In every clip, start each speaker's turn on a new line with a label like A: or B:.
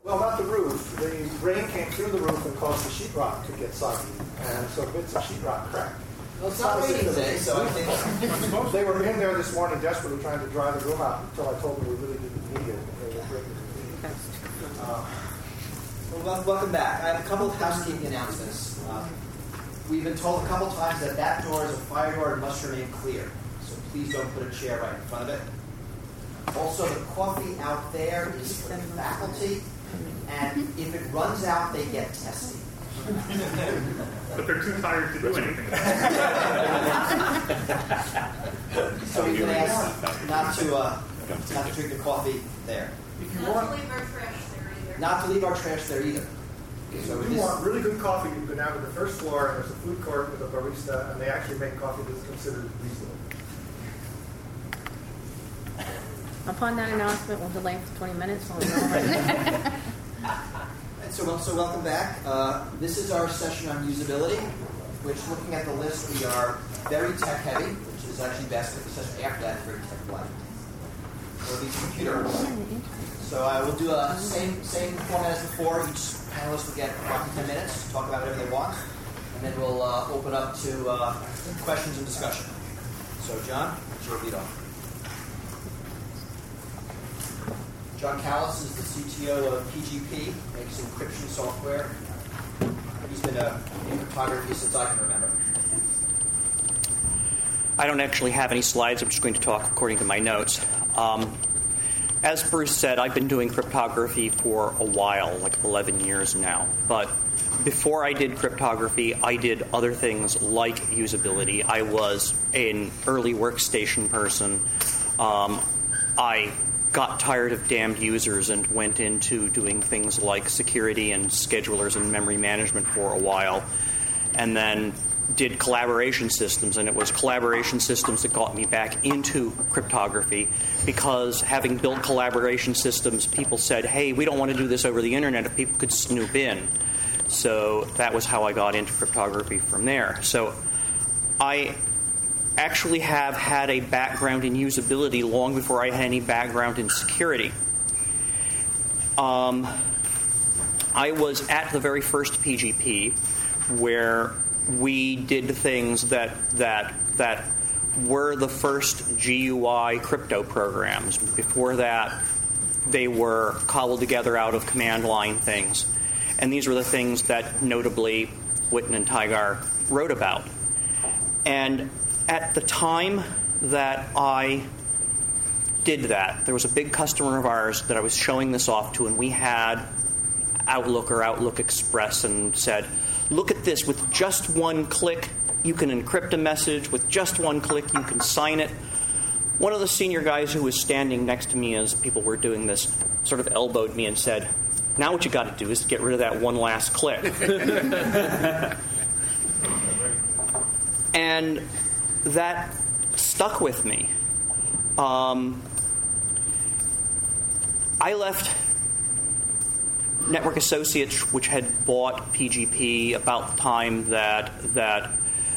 A: Well, not the roof. The rain came through the roof and caused the sheetrock to get soggy, and so bits of sheetrock cracked.
B: Well, it's not raining today, so I think...
A: They were in there this morning desperately trying to dry the room out until I told them we really didn't need it. They were great.
B: Well, welcome back. I have a couple of housekeeping announcements. We've been told a couple times that that door is a fire door and must remain clear. So please don't put a chair right in front of it. Also, the coffee out there is for the faculty, and if it runs out, they get testy.
C: But they're too tired to do anything.
B: So we've been asked not to drink the coffee there.
A: If you
D: Not
A: want,
D: to leave our trash there either.
B: Not to leave our trash there either. So
A: if you want really good coffee, you can go down to the first floor, and there's a food court with a barista, and they actually make coffee that's considered reasonable.
E: Upon that announcement, we'll delay for 20 minutes.
B: So welcome back. This is our session on usability, which, looking at the list, we are very tech-heavy, which is actually best if the session after that is very tech-light. Or these computers. So I will do a same format as before. Each panelist will get about 10 minutes to talk about whatever they want, and then we'll open up to questions and discussion. So, John, it's your lead off. John Callis is the CTO of PGP, makes encryption software. He's been in cryptography since I can remember.
F: I don't actually have any slides. I'm just going to talk according to my notes. As Bruce said, I've been doing cryptography for a while, like 11 years now. But before I did cryptography, I did other things like usability. I was an early workstation person. I got tired of damned users and went into doing things like security and schedulers and memory management for a while, and then did collaboration systems, and it was collaboration systems that got me back into cryptography, because having built collaboration systems, people said, hey, we don't want to do this over the internet if people could snoop in. So that was how I got into cryptography from there. So I actually have had a background in usability long before I had any background in security. I was at the very first PGP, where we did things that were the first GUI crypto programs. Before that, they were cobbled together out of command line things. And these were the things that notably Witten and Tygar wrote about. And at the time that I did that, there was a big customer of ours that I was showing this off to, and we had Outlook or Outlook Express, and said, look at this. With just one click, you can encrypt a message. With just one click, you can sign it. One of the senior guys who was standing next to me as people were doing this sort of elbowed me and said, now what you got to do is to get rid of that one last click. And that stuck with me. I left Network Associates, which had bought PGP about the time that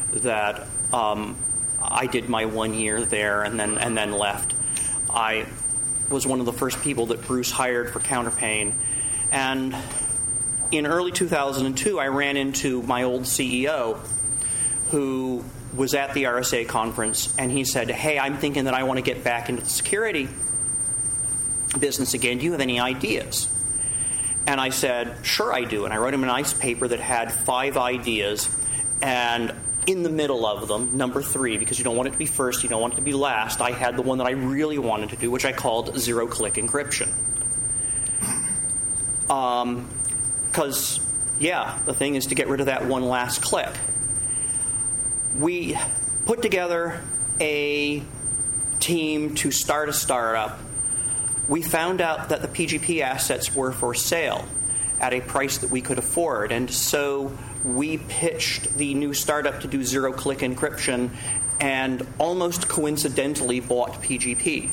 F: I did my 1 year there, and then left. I was one of the first people that Bruce hired for Counterpane, and in early 2002, I ran into my old CEO, who was at the RSA conference, and he said, hey, I'm thinking that I want to get back into the security business again. Do you have any ideas? And I said, sure I do. And I wrote him a nice paper that had 5 ideas, and in the middle of them, number 3, because you don't want it to be first, you don't want it to be last, I had the one that I really wanted to do, which I called zero-click encryption. Because, the thing is to get rid of that one last click. We put together a team to start a startup. We found out that the PGP assets were for sale at a price that we could afford, and so we pitched the new startup to do zero-click encryption and almost coincidentally bought PGP.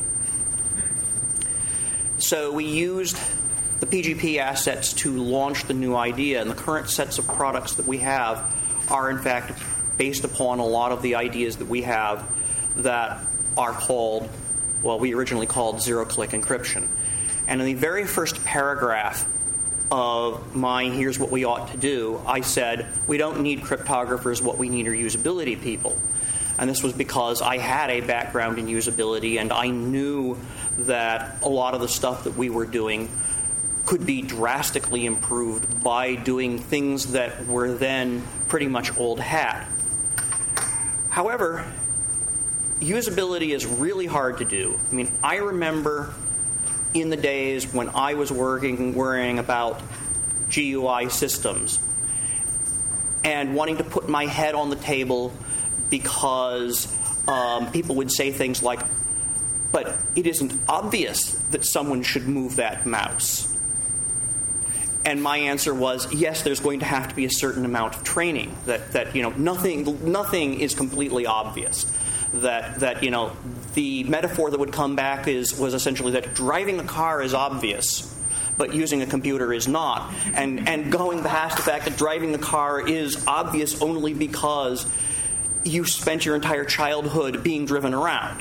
F: So we used the PGP assets to launch the new idea, and the current sets of products that we have are, in fact, based upon a lot of the ideas that we have that are called, we originally called zero-click encryption. And in the very first paragraph of my here's what we ought to do, I said, we don't need cryptographers, what we need are usability people. And this was because I had a background in usability, and I knew that a lot of the stuff that we were doing could be drastically improved by doing things that were then pretty much old hat. However, usability is really hard to do. I mean, I remember in the days when I was worrying about GUI systems and wanting to put my head on the table because people would say things like, but it isn't obvious that someone should move that mouse. And my answer was, yes, there's going to have to be a certain amount of training, that nothing is completely obvious. That the metaphor that would come back was essentially that driving a car is obvious, but using a computer is not. And going past the fact that driving a car is obvious only because you spent your entire childhood being driven around.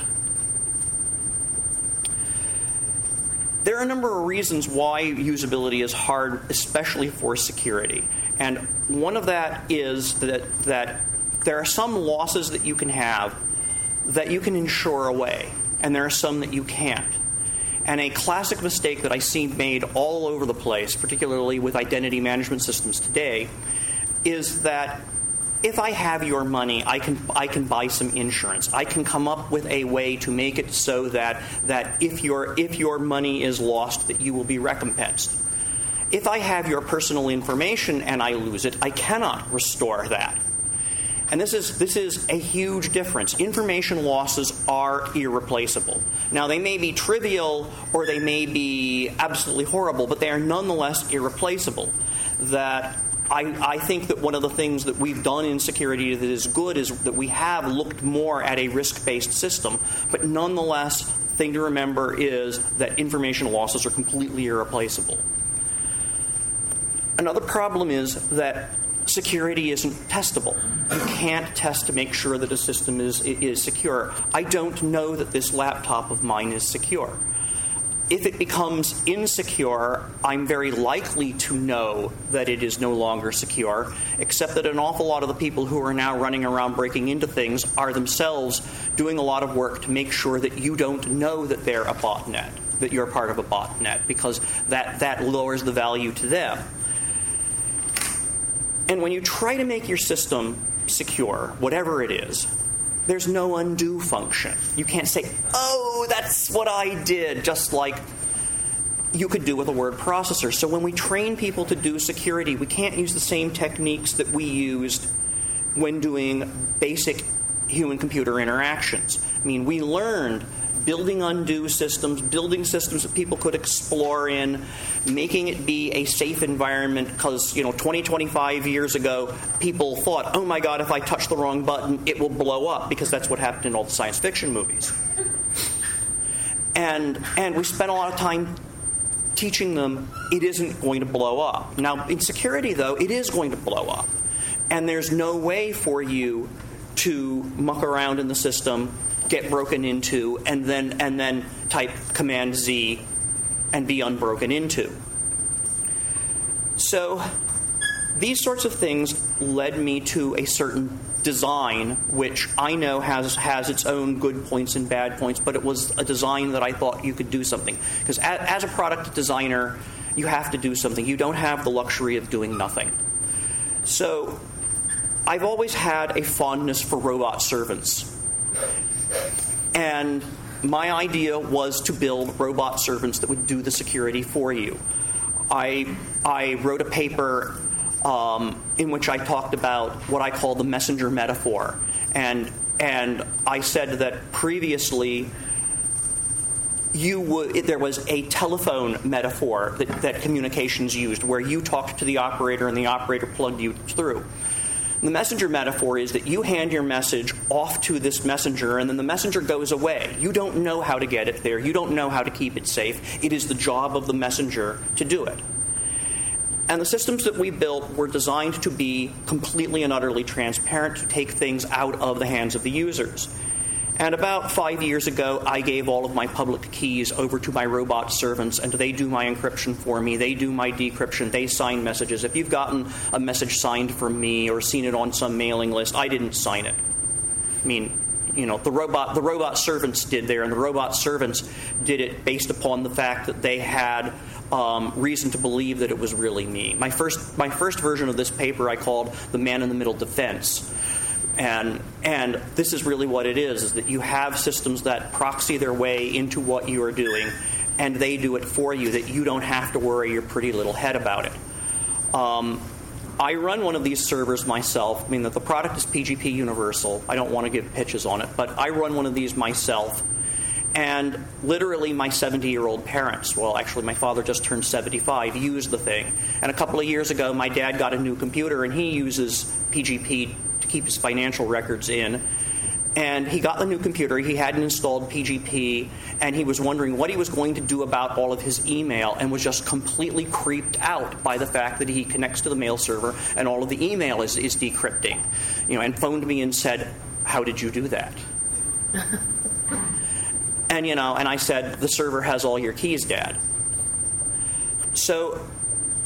F: There are a number of reasons why usability is hard, especially for security. And one of that is that there are some losses that you can have that you can insure away, and there are some that you can't. And a classic mistake that I see made all over the place, particularly with identity management systems today, is that if I have your money, I can buy some insurance. I can come up with a way to make it so that if your money is lost, that you will be recompensed. If I have your personal information and I lose it, I cannot restore that. And this is a huge difference. Information losses are irreplaceable. Now, they may be trivial or they may be absolutely horrible, but they are nonetheless irreplaceable. That I think that one of the things that we've done in security that is good is that we have looked more at a risk-based system, but nonetheless, the thing to remember is that information losses are completely irreplaceable. Another problem is that security isn't testable. You can't test to make sure that a system is secure. I don't know that this laptop of mine is secure. If it becomes insecure, I'm very likely to know that it is no longer secure, except that an awful lot of the people who are now running around breaking into things are themselves doing a lot of work to make sure that you don't know that they're a botnet, that you're part of a botnet, because that lowers the value to them. And when you try to make your system secure, whatever it is, there's no undo function. You can't say, oh, that's what I did, just like you could do with a word processor. So when we train people to do security, we can't use the same techniques that we used when doing basic human-computer interactions. I mean, we learned building undo systems, building systems that people could explore in, making it be a safe environment, because 20, 25 years ago, people thought, oh my God, if I touch the wrong button, it will blow up, because that's what happened in all the science fiction movies. And we spent a lot of time teaching them it isn't going to blow up. Now, in security, though, it is going to blow up. And there's no way for you to muck around in the system, get broken into, and then type Command Z and be unbroken into. So these sorts of things led me to a certain design, which I know has its own good points and bad points, but it was a design that I thought you could do something. Because as a product designer, you have to do something. You don't have the luxury of doing nothing. So I've always had a fondness for robot servants. And my idea was to build robot servants that would do the security for you. I wrote a paper in which I talked about what I call the messenger metaphor. And I said that previously there was a telephone metaphor that communications used, where you talked to the operator and the operator plugged you through. The messenger metaphor is that you hand your message off to this messenger, and then the messenger goes away. You don't know how to get it there. You don't know how to keep it safe. It is the job of the messenger to do it. And the systems that we built were designed to be completely and utterly transparent, to take things out of the hands of the users. And about 5 years ago, I gave all of my public keys over to my robot servants, and they do my encryption for me. They do my decryption. They sign messages. If you've gotten a message signed from me or seen it on some mailing list, I didn't sign it. I mean, you know, the robot servants did there, and the robot servants did it based upon the fact that they had reason to believe that it was really me. My first version of this paper I called the man-in-the-middle defense. And this is really what it is that you have systems that proxy their way into what you are doing, and they do it for you, that you don't have to worry your pretty little head about it. I run one of these servers myself. I mean, the product is PGP Universal. I don't want to give pitches on it, but I run one of these myself. And literally my 70-year-old parents, well, actually my father just turned 75, use the thing. And a couple of years ago, my dad got a new computer, and he uses PGP to keep his financial records in. And he got the new computer, he hadn't installed PGP, and he was wondering what he was going to do about all of his email, and was just completely creeped out by the fact that he connects to the mail server and all of the email is decrypting. You know, and phoned me and said, "How did you do that?" And, you know, and I said, "The server has all your keys, Dad." So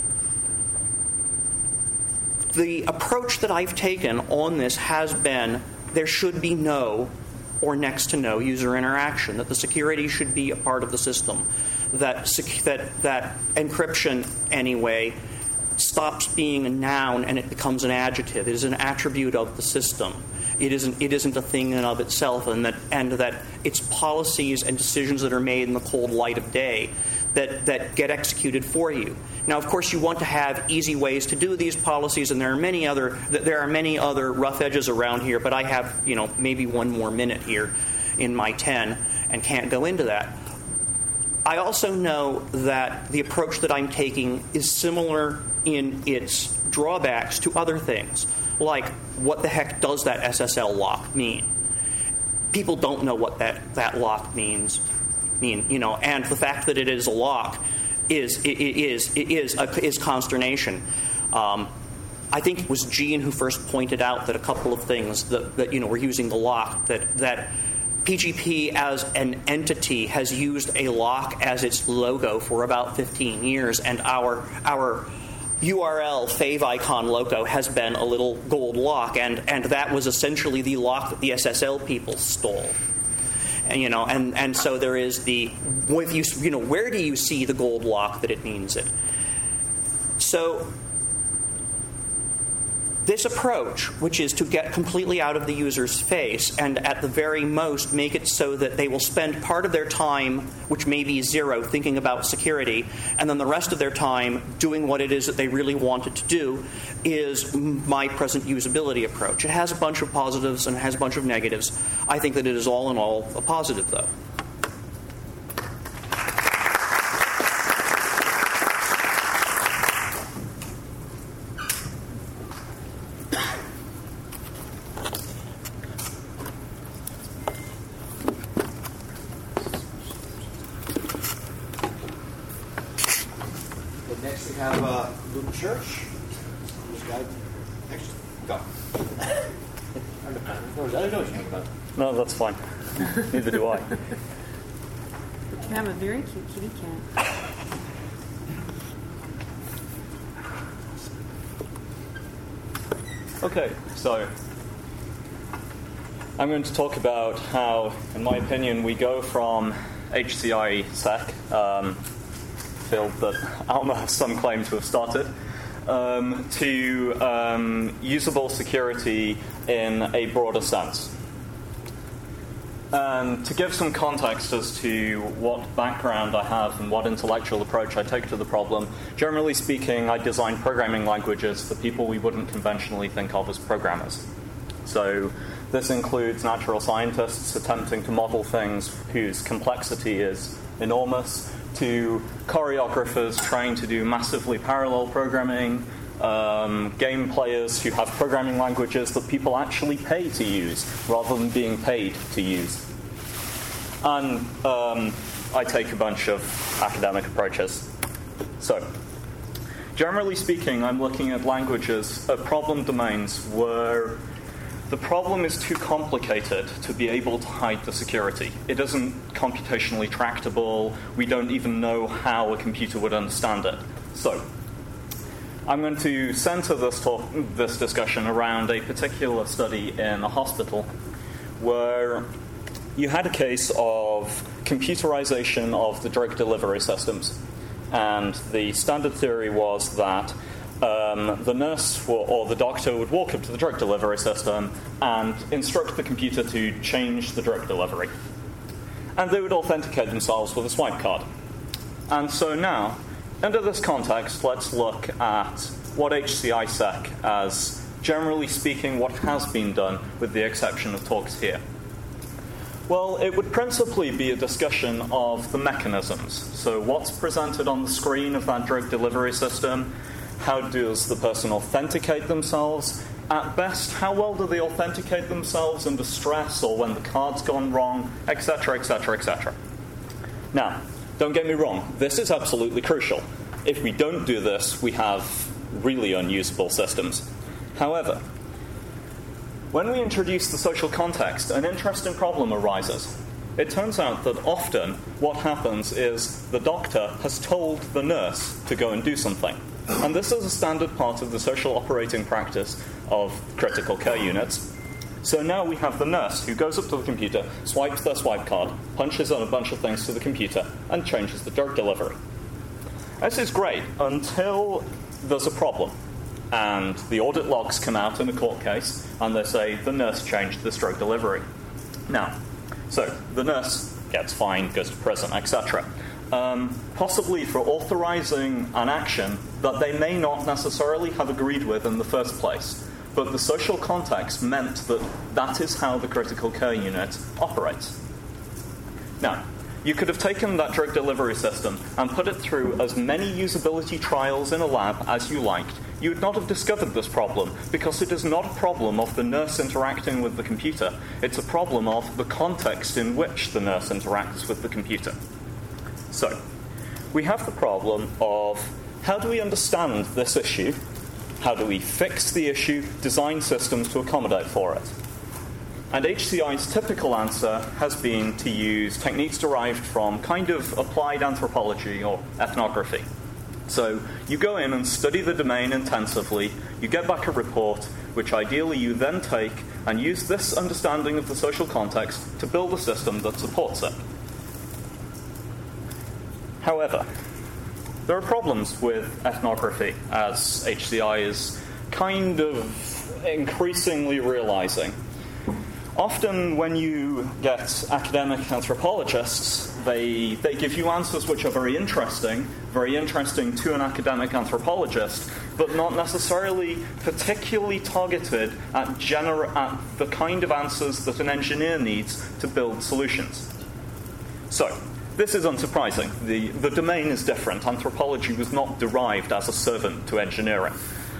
F: the approach that I've taken on this has been there should be no or next to no user interaction, that the security should be a part of the system, that encryption, anyway, stops being a noun and it becomes an adjective. It is an attribute of the system. It isn't a thing in and of itself, and that its policies and decisions that are made in the cold light of day that get executed for you. Now, of course, you want to have easy ways to do these policies, and there are many other rough edges around here. But I have, you know, maybe one more minute here in my 10, and can't go into that. I also know that the approach that I'm taking is similar in its drawbacks to other things, like what the heck does that SSL lock mean? People don't know what that lock means. You know, and the fact that it is a lock is consternation. I think it was Gene who first pointed out that a couple of things that you know, were using the lock, that PGP as an entity has used a lock as its logo for about 15 years, and our URL favicon logo has been a little gold lock, and that was essentially the lock that the SSL people stole. And, you know, and so there is where do you see the gold lock that it means it? So this approach, which is to get completely out of the user's face and at the very most make it so that they will spend part of their time, which may be zero, thinking about security, and then the rest of their time doing what it is that they really wanted to do, is my present usability approach. It has a bunch of positives and it has a bunch of negatives. I think that it is all in all a positive, though.
B: Next we have Luke Church. This guy, actually, go. I don't know what you're talking about.
C: No, that's fine. Neither do I.
E: You can have a very cute kitty cat.
C: Okay, so I'm going to talk about how, in my opinion, we go from HCI-SEC, field that Alma has some claim to have started, to usable security in a broader sense. And to give some context as to what background I have and what intellectual approach I take to the problem, generally speaking, I design programming languages for people we wouldn't conventionally think of as programmers. So this includes natural scientists attempting to model things whose complexity is enormous, to choreographers trying to do massively parallel programming, game players who have programming languages that people actually pay to use rather than being paid to use. And I take a bunch of academic approaches. So, generally speaking, I'm looking at languages, at problem domains where the problem is too complicated to be able to hide the security. It isn't computationally tractable. We don't even know how a computer would understand it. So I'm going to center this discussion around a particular study in a hospital where you had a case of computerization of the drug delivery systems. And the standard theory was that the nurse or the doctor would walk up to the drug delivery system and instruct the computer to change the drug delivery. And they would authenticate themselves with a swipe card. And so now, under this context, let's look at what HCISEC as, generally speaking, what has been done, with the exception of talks here. Well, it would principally be a discussion of the mechanisms. So what's presented on the screen of that drug delivery system? How does the person authenticate themselves? At best, how well do they authenticate themselves under stress or when the card's gone wrong, etc., etc., etc. Now, don't get me wrong, this is absolutely crucial. If we don't do this, we have really unusable systems. However, when we introduce the social context, an interesting problem arises. It turns out that often what happens is the doctor has told the nurse to go and do something. And this is a standard part of the social operating practice of critical care units. So now we have the nurse who goes up to the computer, swipes their swipe card, punches on a bunch of things to the computer, and changes the drug delivery. This is great until there's a problem. And the audit logs come out in a court case, and they say the nurse changed this drug delivery. Now, so the nurse gets fined, goes to prison, etc. Possibly for authorizing an action that they may not necessarily have agreed with in the first place. But the social context meant that that is how the critical care unit operates. Now, you could have taken that drug delivery system and put it through as many usability trials in a lab as you liked. You would not have discovered this problem because it is not a problem of the nurse interacting with the computer. It's a problem of the context in which the nurse interacts with the computer. So, we have the problem of how do we understand this issue? How do we fix the issue, design systems to accommodate for it? And HCI's typical answer has been to use techniques derived from kind of applied anthropology or ethnography. So you go in and study the domain intensively, you get back a report, which ideally you then take and use this understanding of the social context to build a system that supports it. However, there are problems with ethnography, as HCI is kind of increasingly realizing. Often when you get academic anthropologists, they give you answers which are very interesting to an academic anthropologist, but not necessarily particularly targeted at the kind of answers that an engineer needs to build solutions. So, this is unsurprising. The domain is different. Anthropology was not derived as a servant to engineering.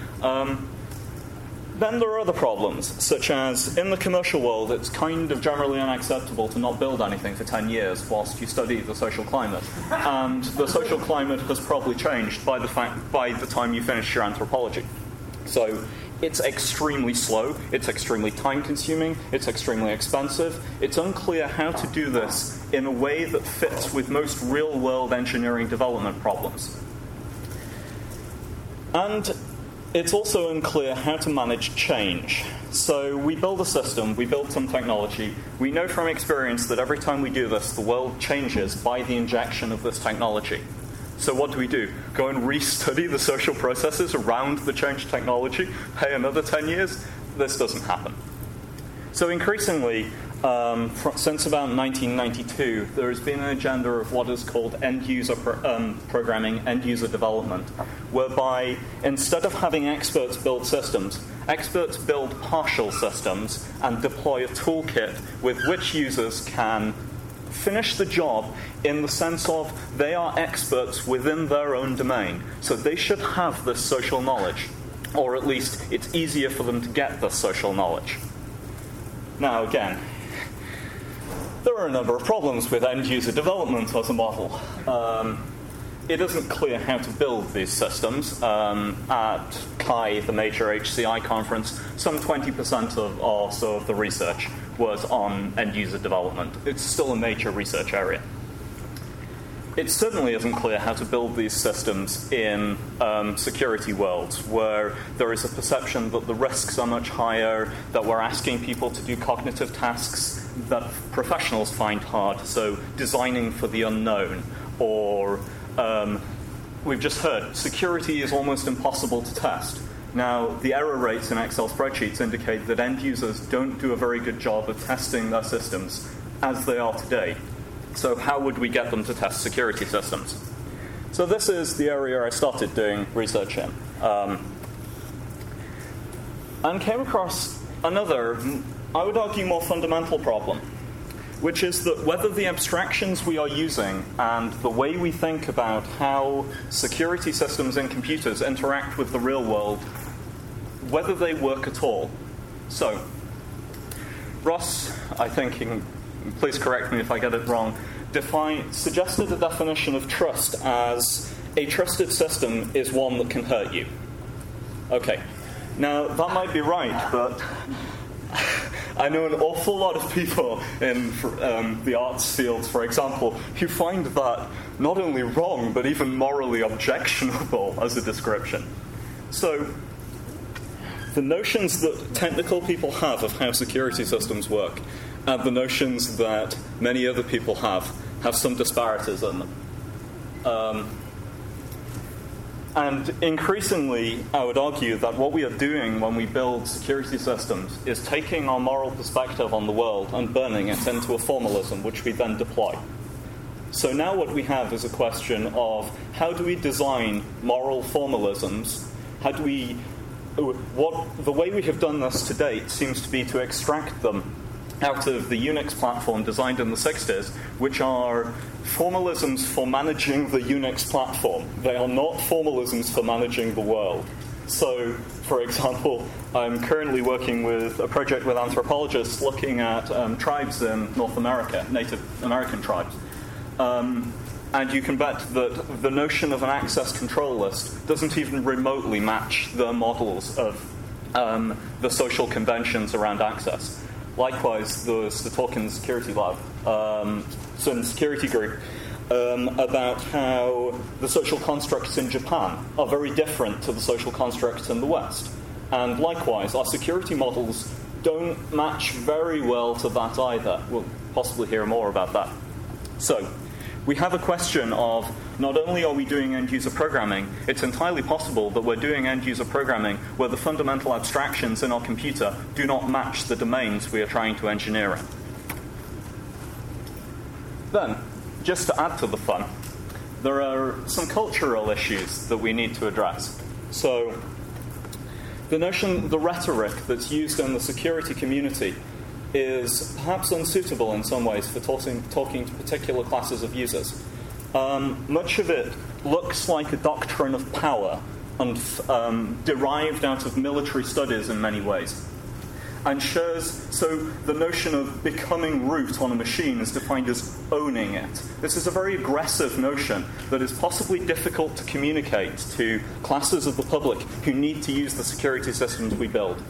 C: Then there are other problems, such as in the commercial world, it's kind of generally unacceptable to not build anything for 10 years whilst you study the social climate. And the social climate has probably changed by the time you finish your anthropology. So it's extremely slow, it's extremely time-consuming, it's extremely expensive. It's unclear how to do this in a way that fits with most real-world engineering development problems. And it's also unclear how to manage change. So we build a system, we build some technology. We know from experience that every time we do this, the world changes by the injection of this technology. So what do? Go and restudy the social processes around the changed technology? Pay another 10 years? This doesn't happen. So increasingly, since about 1992, there has been an agenda of what is called end-user programming, end-user development, whereby instead of having experts build systems, experts build partial systems and deploy a toolkit with which users can finish the job in the sense of they are experts within their own domain. So they should have this social knowledge, or at least it's easier for them to get this social knowledge. Now, again, there are a number of problems with end-user development as a model. it isn't clear how to build these systems. At CHI, the major HCI conference, some 20% or so of the research was on end-user development. It's still a major research area. It certainly isn't clear how to build these systems in security worlds, where there is a perception that the risks are much higher, that we're asking people to do cognitive tasks that professionals find hard, so designing for the unknown, or we've just heard, security is almost impossible to test. Now, the error rates in Excel spreadsheets indicate that end users don't do a very good job of testing their systems as they are today. So how would we get them to test security systems? So this is the area I started doing research in. And came across another, I would argue, more fundamental problem, which is that whether the abstractions we are using and the way we think about how security systems in computers interact with the real world, whether they work at all. So, Ross, I think, please correct me if I get it wrong, suggested a definition of trust as a trusted system is one that can hurt you. Okay. Now, that might be right, but I know an awful lot of people in the arts fields, for example, who find that not only wrong, but even morally objectionable as a description. So, the notions that technical people have of how security systems work and the notions that many other people have some disparities in them. And increasingly, I would argue that what we are doing when we build security systems is taking our moral perspective on the world and burning it into a formalism, which we then deploy. So now what we have is a question of how do we design moral formalisms? The way we have done this to date seems to be to extract them out of the Unix platform designed in the 60s, which are formalisms for managing the Unix platform. They are not formalisms for managing the world. So, for example, I'm currently working with a project with anthropologists looking at tribes in North America, Native American tribes. And you can bet that the notion of an access control list doesn't even remotely match the models of the social conventions around access. Likewise, there was the talk in the security lab, so in the security group, about how the social constructs in Japan are very different to the social constructs in the West. And likewise, our security models don't match very well to that either. We'll possibly hear more about that. So, we have a question of not only are we doing end-user programming, it's entirely possible that we're doing end-user programming where the fundamental abstractions in our computer do not match the domains we are trying to engineer in. Then, just to add to the fun, there are some cultural issues that we need to address. So, the rhetoric that's used in the security community is perhaps unsuitable in some ways for talking to particular classes of users. Much of it looks like a doctrine of power and derived out of military studies in many ways. And so the notion of becoming root on a machine is defined as owning it. This is a very aggressive notion that is possibly difficult to communicate to classes of the public who need to use the security systems we build.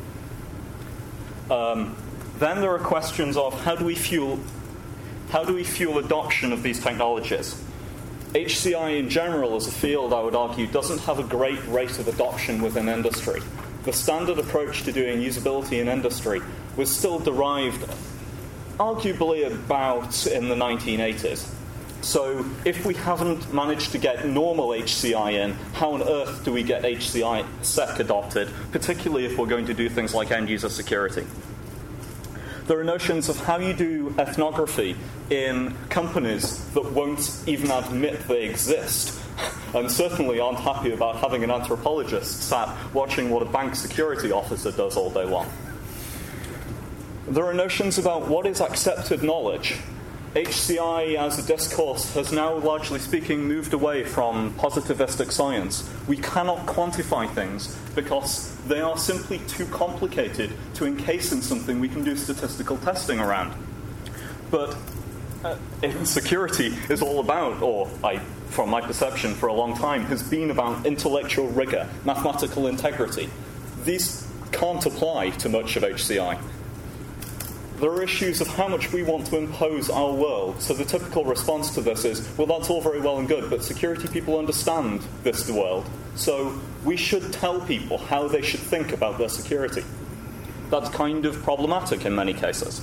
C: Then there are questions of how do we fuel adoption of these technologies? HCI in general as a field, I would argue, doesn't have a great rate of adoption within industry. The standard approach to doing usability in industry was still derived arguably about in the 1980s. So if we haven't managed to get normal HCI in, how on earth do we get HCI SEC adopted, particularly if we're going to do things like end-user security? There are notions of how you do ethnography in companies that won't even admit they exist, and certainly aren't happy about having an anthropologist sat watching what a bank security officer does all day long. There are notions about what is accepted knowledge. HCI as a discourse has now, largely speaking, moved away from positivistic science. We cannot quantify things because they are simply too complicated to encase in something we can do statistical testing around. But security is all about, or I from my perception for a long time, has been about intellectual rigor, mathematical integrity. These can't apply to much of HCI. There are issues of how much we want to impose our world. So the typical response to this is, well, that's all very well and good, but security people understand this world. So we should tell people how they should think about their security. That's kind of problematic in many cases.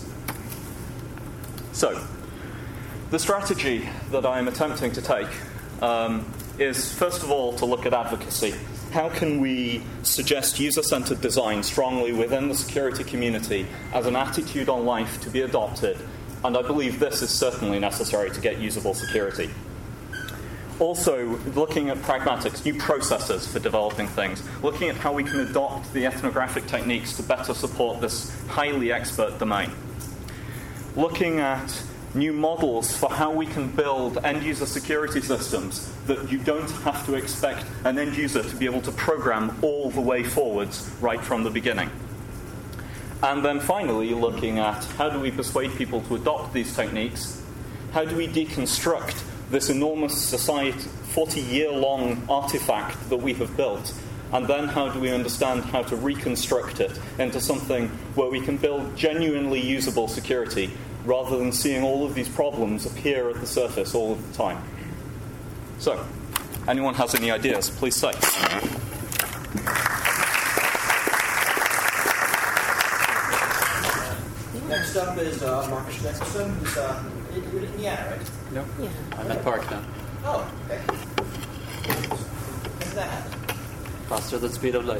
C: So the strategy that I am attempting to take is, first of all, to look at advocacy. How can we suggest user-centered design strongly within the security community as an attitude on life to be adopted? And I believe this is certainly necessary to get usable security. Also, looking at pragmatics, new processes for developing things, looking at how we can adopt the ethnographic techniques to better support this highly expert domain. Looking at new models for how we can build end-user security systems that you don't have to expect an end-user to be able to program all the way forwards right from the beginning. And then finally, looking at how do we persuade people to adopt these techniques? How do we deconstruct this enormous society, 40-year-long artifact that we have built? And then how do we understand how to reconstruct it into something where we can build genuinely usable security rather than seeing all of these problems appear at the surface all of the time? So, anyone has any ideas, please say.
B: Next up is Marcus Nicholson, who's you're in Indiana, right?
D: No.
E: Yeah.
D: I'm at Park now.
B: Oh, okay. What's that happen?
D: Faster than speed of light.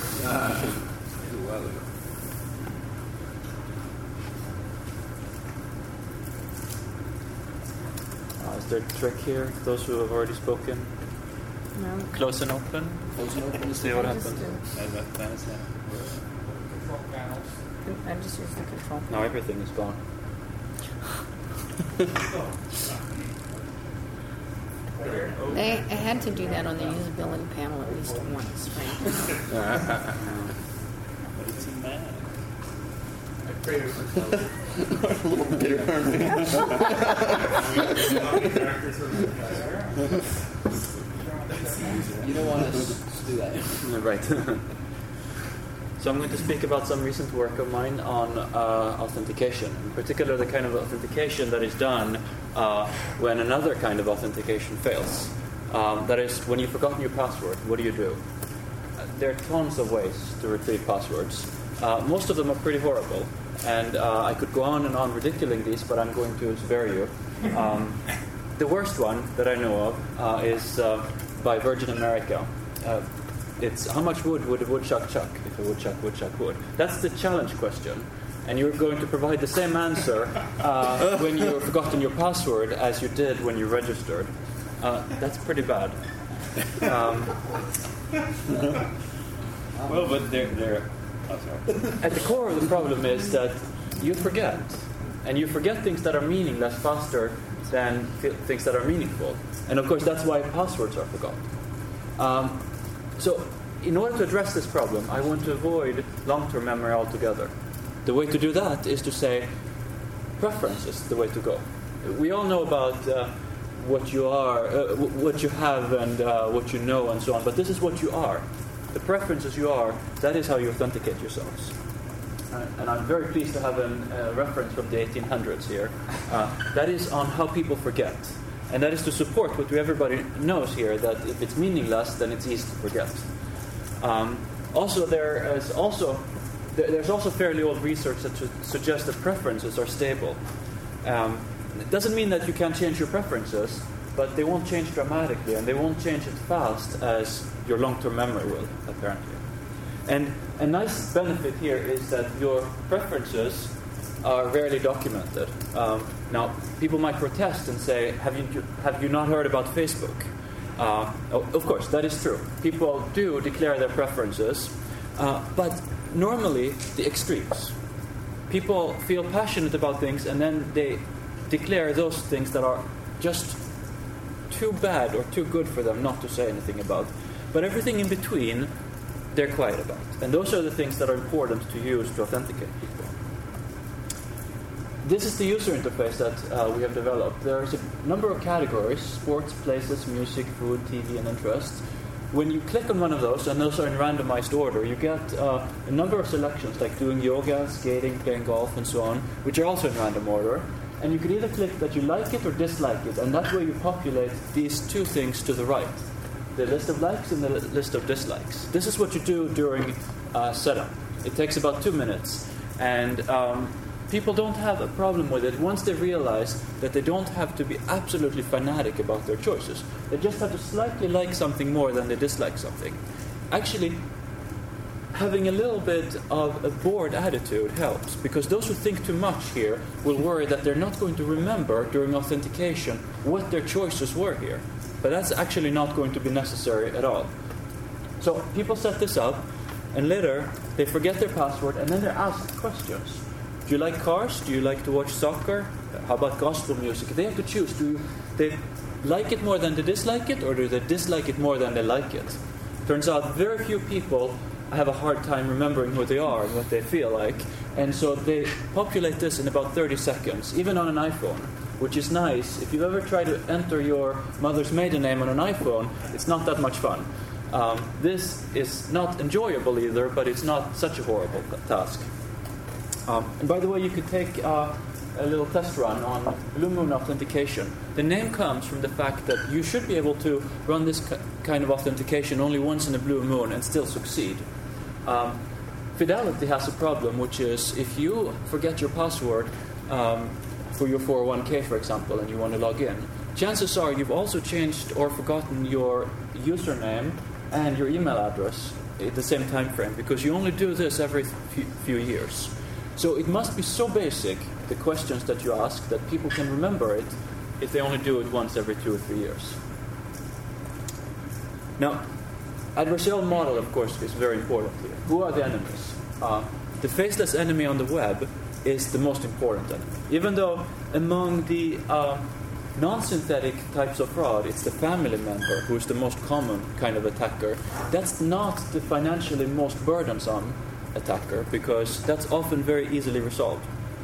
D: Is there a trick here? Those who have already spoken?
E: No.
D: Close and open? Close and open. See what happens.
E: I just used the control.
D: Now everything is gone.
E: They had to do that on the usability panel at least once, right?
D: But it's a man.
A: A little bit
G: You don't want us to do that.
D: Right. So I'm going to speak about some recent work of mine on authentication, in particular the kind of authentication that is done when another kind of authentication fails. That is, when you've forgotten your password, what do? There are tons of ways to retrieve passwords. Most of them are pretty horrible, and I could go on and on ridiculing these, but I'm going to spare you. The worst one that I know of is by Virgin America. It's how much wood would a woodchuck chuck if a woodchuck would? That's the challenge question. And you're going to provide the same answer when you've forgotten your password as you did when you registered. That's pretty bad.
G: Well, but they're oh, sorry.
D: At the core of the problem is that you forget. And you forget things that are meaningless faster than things that are meaningful. And of course, that's why passwords are forgotten. So, in order to address this problem, I want to avoid long-term memory altogether. The way to do that is to say, preference is the way to go. We all know about what you are, what you have, and what you know, and so on. But this is what you are. The preferences you are, that is how you authenticate yourselves. And I'm very pleased to have a reference from the 1800s here. That is on how people forget. And that is to support what everybody knows here, that if it's meaningless, then it's easy to forget. There's also fairly old research that suggests that preferences are stable. It doesn't mean that you can't change your preferences, but they won't change dramatically, and they won't change as fast as your long-term memory will, apparently. And a nice benefit here is that your preferences are rarely documented. Now, people might protest and say, have you not heard about Facebook? Of course, that is true. People do declare their preferences, but normally the extremes. People feel passionate about things and then they declare those things that are just too bad or too good for them not to say anything about. But everything in between, they're quiet about. And those are the things that are important to use to authenticate people. This is the user interface that we have developed. There's a number of categories: sports, places, music, food, TV, and interests. When you click on one of those, and those are in randomized order, you get a number of selections, like doing yoga, skating, playing golf, and so on, which are also in random order. And you can either click that you like it or dislike it, and that way you populate these two things to the right: the list of likes and the list of dislikes. This is what you do during setup. It takes about 2 minutes, and people don't have a problem with it once they realize that they don't have to be absolutely fanatic about their choices. They just have to slightly like something more than they dislike something. Actually, having a little bit of a bored attitude helps, because those who think too much here will worry that they're not going to remember during authentication what their choices were here. But that's actually not going to be necessary at all. So people set this up, and later they forget their password, and then they're asked questions. Do you like cars? Do you like to watch soccer? How about gospel music? They have to choose. Do they like it more than they dislike it, or do they dislike it more than they like it? Turns out very few people have a hard time remembering who they are and what they feel like. And so they populate this in about 30 seconds, even on an iPhone, which is nice. If you ever try to enter your mother's maiden name on an iPhone, it's not that much fun. This is not enjoyable either, but it's not such a horrible task. And by the way, you could take a little test run on Blue Moon authentication. The name comes from the fact that you should be able to run this kind of authentication only once in a blue moon and still succeed. Fidelity has a problem, which is if you forget your password for your 401k, for example, and you want to log in, chances are you've also changed or forgotten your username and your email address at the same time frame, because you only do this every few years. So it must be so basic, the questions that you ask, that people can remember it if they only do it once every 2 or 3 years. Now, adversarial model, of course, is very important here. Who are the enemies? The faceless enemy on the web is the most important enemy. Even though among the non-synthetic types of fraud, it's the family member who is the most common kind of attacker. That's not the financially most burdensome attacker, because that's often very easily resolved.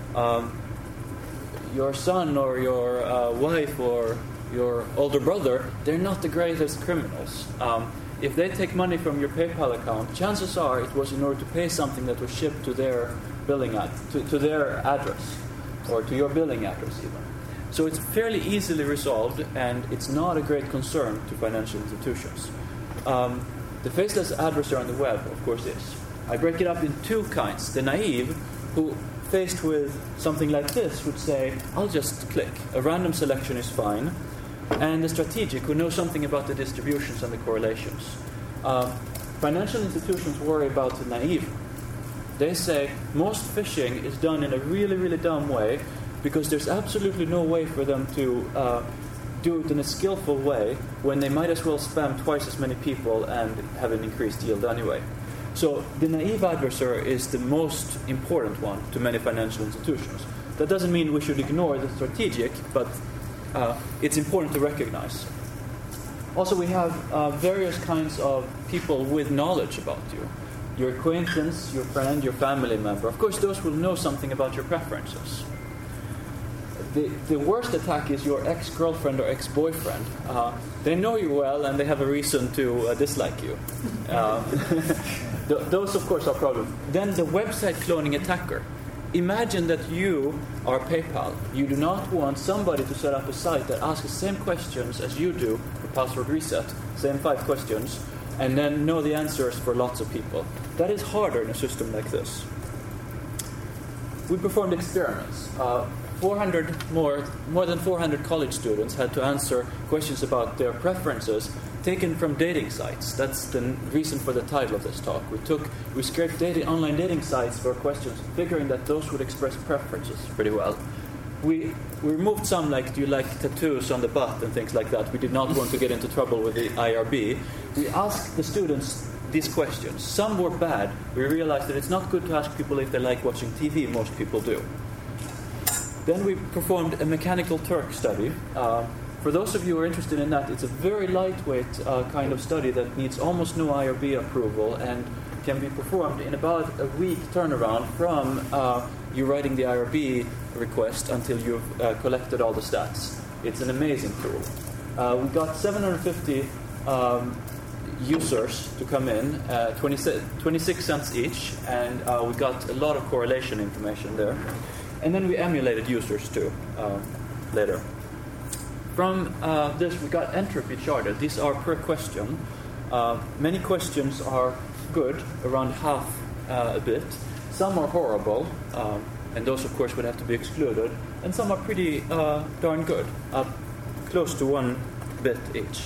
D: Your son or your wife or your older brother, they're not the greatest criminals. If they take money from your PayPal account, chances are it was in order to pay something that was shipped to their billing to their address, or to your billing address even. So it's fairly easily resolved, and it's not a great concern to financial institutions. The faceless adversary on the web, of course, is. I break it up in two kinds. The naive, who faced with something like this would say, I'll just click. A random selection is fine. And the strategic, who knows something about the distributions and the correlations. Financial institutions worry about the naive. They say most phishing is done in a really, really dumb way, because there's absolutely no way for them to do it in a skillful way when they might as well spam twice as many people and have an increased yield anyway. So the naive adversary is the most important one to many financial institutions. That doesn't mean we should ignore the strategic, but it's important to recognize. Also, we have various kinds of people with knowledge about you. Your acquaintance, your friend, your family member. Of course, those will know something about your preferences. The worst attack is your ex-girlfriend or ex-boyfriend. They know you well, and they have a reason to dislike you. Those, of course, are problems. Then the website cloning attacker. Imagine that you are PayPal. You do not want somebody to set up a site that asks the same questions as you do for password reset, same 5 questions, and then know the answers for lots of people. That is harder in a system like this. We performed experiments. More than 400 college students had to answer questions about their preferences taken from dating sites. That's the reason for the title of this talk. We scraped online dating sites for questions, figuring that those would express preferences pretty well. We removed some, like, do you like tattoos on the butt and things like that. We did not want to get into trouble with the IRB. We asked the students these questions. Some were bad. We realized that it's not good to ask people if they like watching TV. Most people do. Then we performed a Mechanical Turk study. For those of you who are interested in that, it's a very lightweight kind of study that needs almost no IRB approval, and can be performed in about a week turnaround from you writing the IRB request until you've collected all the stats. It's an amazing tool. We got 750 users to come in, 26 cents each, and we got a lot of correlation information there. And then we emulated users too later. From this, we got entropy charted. These are per question. Many questions are good, around half a bit. Some are horrible, and those, of course, would have to be excluded. And some are pretty darn good, close to 1 bit each.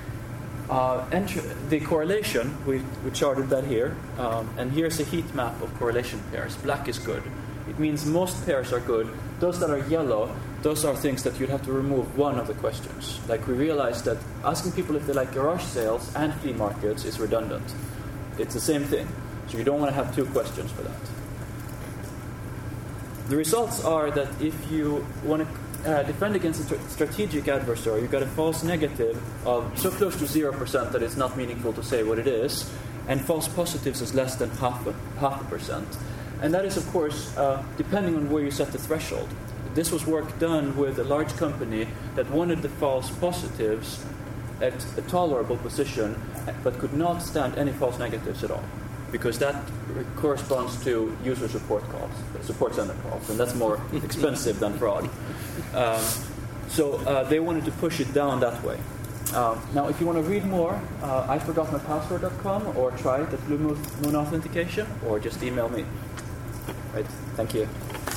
D: The correlation, we charted that here, and here's a heat map of correlation pairs. Black is good. It means most pairs are good. Those that are yellow, those are things that you'd have to remove one of the questions. Like, we realized that asking people if they like garage sales and flea markets is redundant. It's the same thing. So you don't want to have 2 questions for that. The results are that if you want to defend against a strategic adversary, you got a false negative of so close to 0% that it's not meaningful to say what it is, and false positives is less than half a percent. And that is, of course, depending on where you set the threshold. This was work done with a large company that wanted the false positives at a tolerable position, but could not stand any false negatives at all, because that corresponds to user support calls, support center calls, and that's more expensive than fraud. So they wanted to push it down that way. Now, if you want to read more, iforgotmypassword.com, or try it at Blue Moon Authentication, or just email me. Right. Thank you.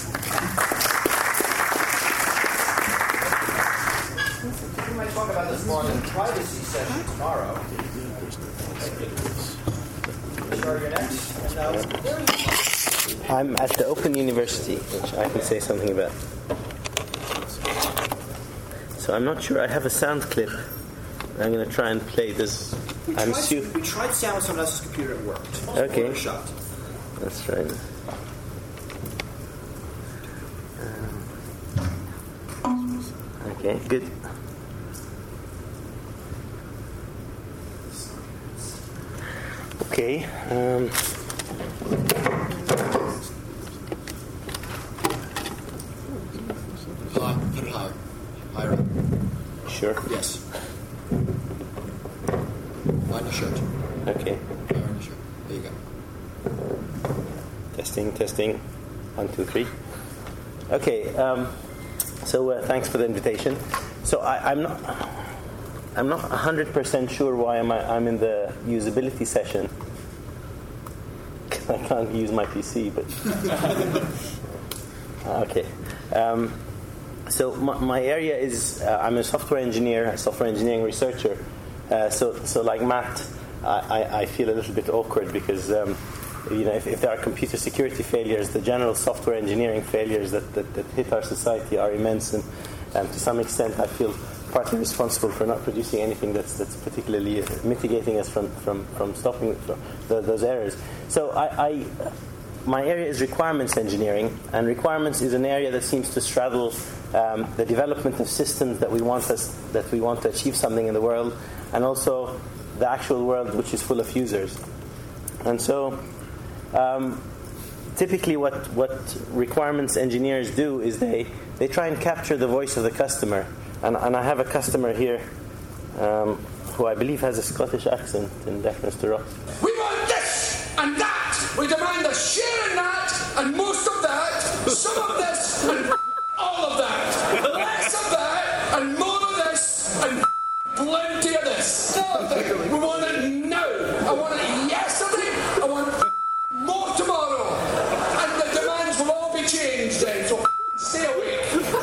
B: We might talk about this more in the privacy session tomorrow. Sure, you're next.
H: I'm at the Open University, which I can say something about. So I'm not sure I have a sound clip. I'm going to try and play this.
B: We tried sound on someone else's computer and it worked.
H: Okay.
B: Shot.
H: That's right. Okay, good. Okay.
B: Put it higher. Higher up.
H: Sure.
B: Yes. Line the shirt.
H: Okay.
B: Higher in the shirt. There you go.
H: Testing. 1, 2, 3. Okay. So thanks for the invitation. So I'm not 100% sure why I'm in the usability session. I can't use my PC, but okay. So my area is I'm a software engineer, a software engineering researcher. So like Matt, I feel a little bit awkward because if there are computer security failures, the general software engineering failures that hit our society are immense, and to some extent I feel partly responsible for not producing anything that's particularly mitigating us from stopping those errors. So my area is requirements engineering, and requirements is an area that seems to straddle the development of systems that we want to achieve something in the world, and also the actual world, which is full of users. And so typically what requirements engineers do is they try and capture the voice of the customer. And I have a customer here who I believe has a Scottish accent in deference to Ross.
I: We want this and that. We demand a share in that and most of that, some of this and all of that. Less of that and more of this and plenty of this. We want it now. I want it yesterday. I want more tomorrow. And the demands will all be changed then. So stay awake.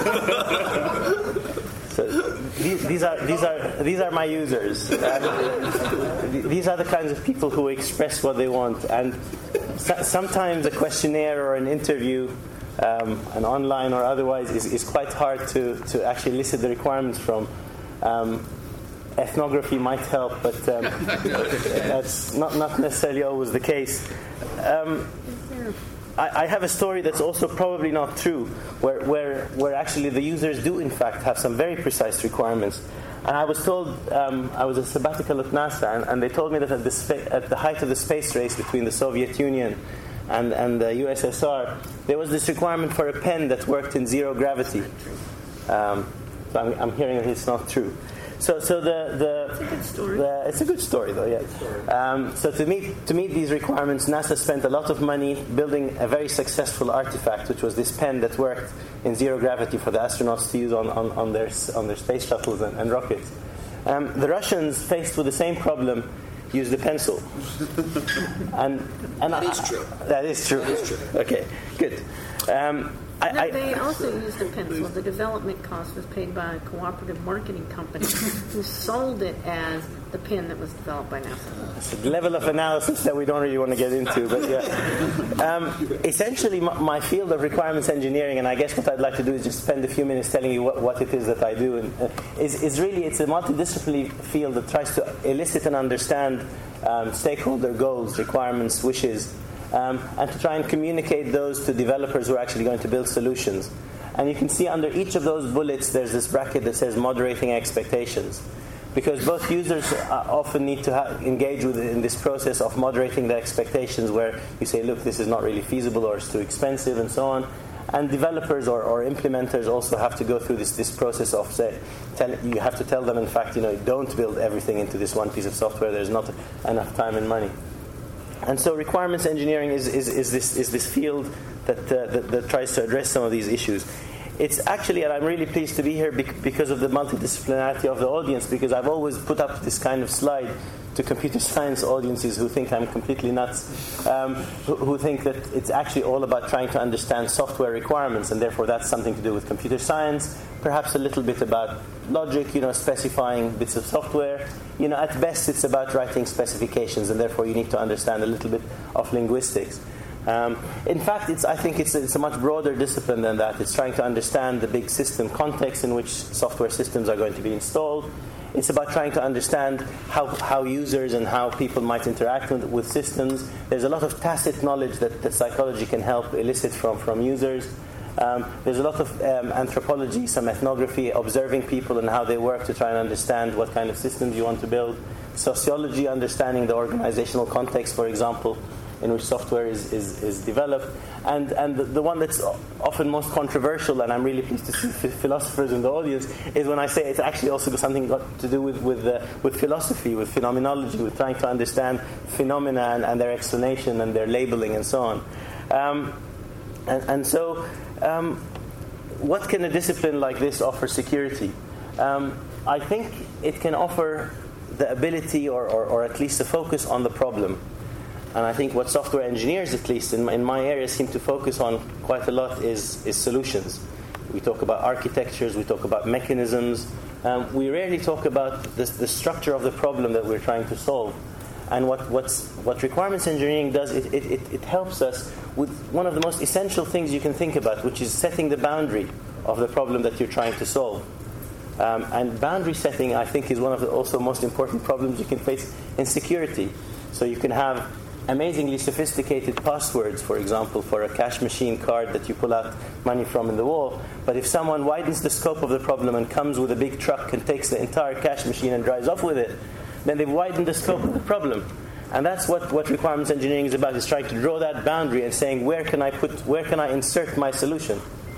H: So these are my users. These are the kinds of people who express what they want, and sometimes a questionnaire or an interview, an online or otherwise, is quite hard to actually elicit the requirements from. Ethnography might help, but that's not necessarily always the case. I have a story that's also probably not true, where actually the users do in fact have some very precise requirements. And I was told, I was a sabbatical at NASA, and they told me that at the height of the space race between the Soviet Union and the USSR, there was this requirement for a pen that worked in zero gravity. So I'm hearing that it's not true. So
E: it's a good story.
H: It's a good story, though. Yeah. So to meet these requirements, NASA spent a lot of money building a very successful artifact, which was this pen that worked in zero gravity for the astronauts to use on their space shuttles and rockets. The Russians, faced with the same problem, used a pencil. and
F: that is true.
H: That is true. Okay, good.
E: They also used a pencil. The development cost was paid by a cooperative marketing company who sold it as the pen that was developed by NASA.
H: It's a level of analysis that we don't really want to get into, but yeah. Essentially, my field of requirements engineering, and I guess what I'd like to do is just spend a few minutes telling you what it is that I do, and is really, it's a multidisciplinary field that tries to elicit and understand stakeholder goals, requirements, wishes, and to try and communicate those to developers who are actually going to build solutions. And you can see under each of those bullets there's this bracket that says moderating expectations. Because both users often need to engage in this process of moderating their expectations, where you say, look, this is not really feasible or it's too expensive and so on. And developers or implementers also have to go through this process of you have to tell them, in fact, don't build everything into this one piece of software. There's not enough time and money. And so requirements engineering is this field that tries to address some of these issues. It's actually, and I'm really pleased to be here because of the multidisciplinarity of the audience, because I've always put up this kind of slide to computer science audiences who think I'm completely nuts, who think that it's actually all about trying to understand software requirements, and therefore that's something to do with computer science, perhaps a little bit about logic, specifying bits of software. At best it's about writing specifications, and therefore you need to understand a little bit of linguistics. In fact, I think it's a much broader discipline than that. It's trying to understand the big system context in which software systems are going to be installed. It's about trying to understand how users and how people might interact with systems. There's a lot of tacit knowledge that psychology can help elicit from users. There's a lot of anthropology, some ethnography, observing people and how they work to try and understand what kind of systems you want to build. Sociology, understanding the organizational context, for example, in which software is developed. And the one that's often most controversial, and I'm really pleased to see philosophers in the audience, is when I say it's actually also got something to do with philosophy, with phenomenology, with trying to understand phenomena and their explanation and their labeling and so on. So what can a discipline like this offer security? I think it can offer the ability or at least a focus on the problem. And I think what software engineers, at least in my area, seem to focus on quite a lot is solutions. We talk about architectures, we talk about mechanisms. We rarely talk about the structure of the problem that we're trying to solve. And what requirements engineering does, it helps us with one of the most essential things you can think about, which is setting the boundary of the problem that you're trying to solve. And boundary setting, I think, is one of the also most important problems you can face in security. So you can have amazingly sophisticated passwords, for example, for a cash machine card that you pull out money from in the wall. But if someone widens the scope of the problem and comes with a big truck and takes the entire cash machine and drives off with it, then they've widened the scope of the problem. And that's what requirements engineering is about, is trying to draw that boundary and saying, where can I insert my solution?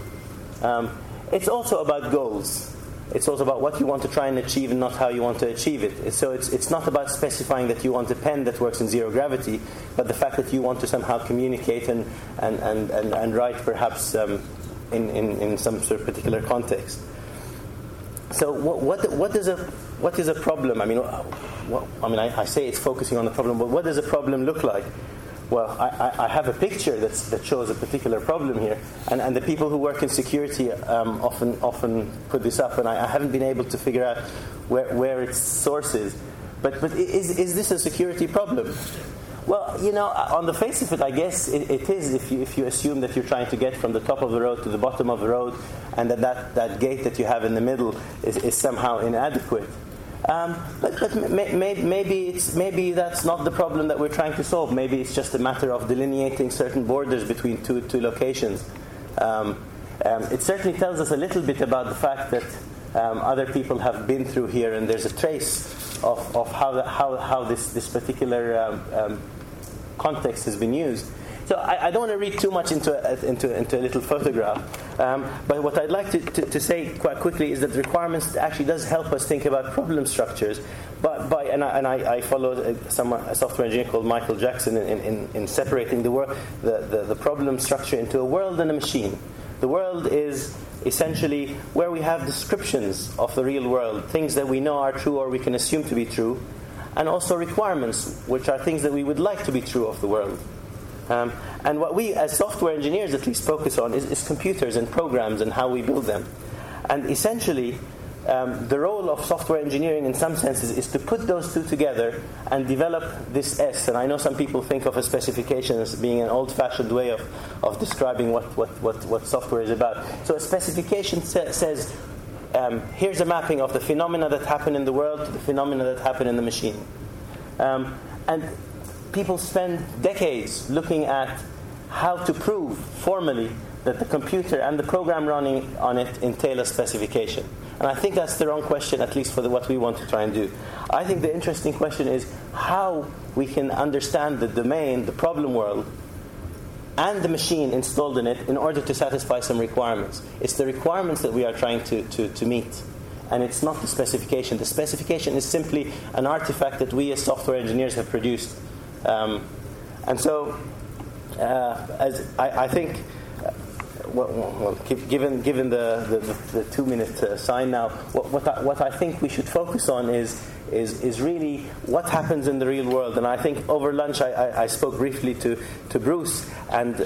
H: It's also about goals. It's also about what you want to try and achieve and not how you want to achieve it. So it's not about specifying that you want a pen that works in zero gravity, but the fact that you want to somehow communicate and write perhaps in some sort of particular context. So what is a problem? I say it's focusing on the problem, but what does a problem look like? Well, I have a picture that shows a particular problem here, and the people who work in security often put this up, and I haven't been able to figure out where its source is. But is this a security problem? Well, on the face of it, I guess it is if you assume that you're trying to get from the top of the road to the bottom of the road, and that gate that you have in the middle is somehow inadequate. But maybe that's not the problem that we're trying to solve. Maybe it's just a matter of delineating certain borders between two locations. It certainly tells us a little bit about the fact that Other people have been through here, and there's a trace of how this particular context has been used. So I don't want to read too much into a little photograph, but what I'd like to say quite quickly is that the requirements actually does help us think about problem structures. I followed a software engineer called Michael Jackson in separating the problem structure into a world and a machine. The world is essentially where we have descriptions of the real world, things that we know are true or we can assume to be true, and also requirements, which are things that we would like to be true of the world. And what we as software engineers at least focus on is computers and programs and how we build them. And essentially, the role of software engineering in some senses is to put those two together and develop this S. And I know some people think of a specification as being an old-fashioned way of describing what software is about. So a specification says, here's a mapping of the phenomena that happen in the world to the phenomena that happen in the machine. And people spend decades looking at how to prove formally that the computer and the program running on it entail a specification. And I think that's the wrong question, at least for what we want to try and do. I think the interesting question is how we can understand the domain, the problem world, and the machine installed in it in order to satisfy some requirements. It's the requirements that we are trying to meet. And it's not the specification. The specification is simply an artifact that we as software engineers have produced. And so, as I think, given the 2-minute sign now, what I think we should focus on is really what happens in the real world. And I think over lunch I spoke briefly to Bruce, and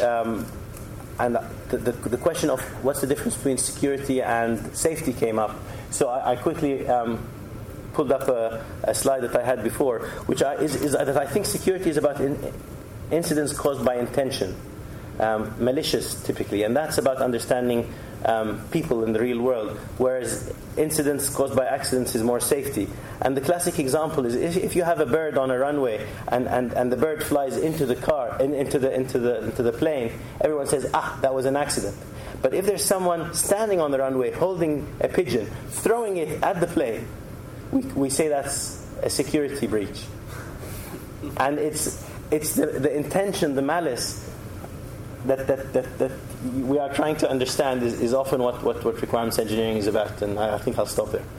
H: the question of what's the difference between security and safety came up. So I quickly pulled up a slide that I had before, which is that I think security is about incidents caused by intention, malicious typically, and that's about understanding people in the real world, whereas incidents caused by accidents is more safety. And the classic example is if you have a bird on a runway and the bird flies into the car, into the plane, everyone says, that was an accident. But if there's someone standing on the runway holding a pigeon, throwing it at the plane, we say that's a security breach. And it's the intention, the malice that we are trying to understand is often what requirements engineering is about. And I think I'll stop there.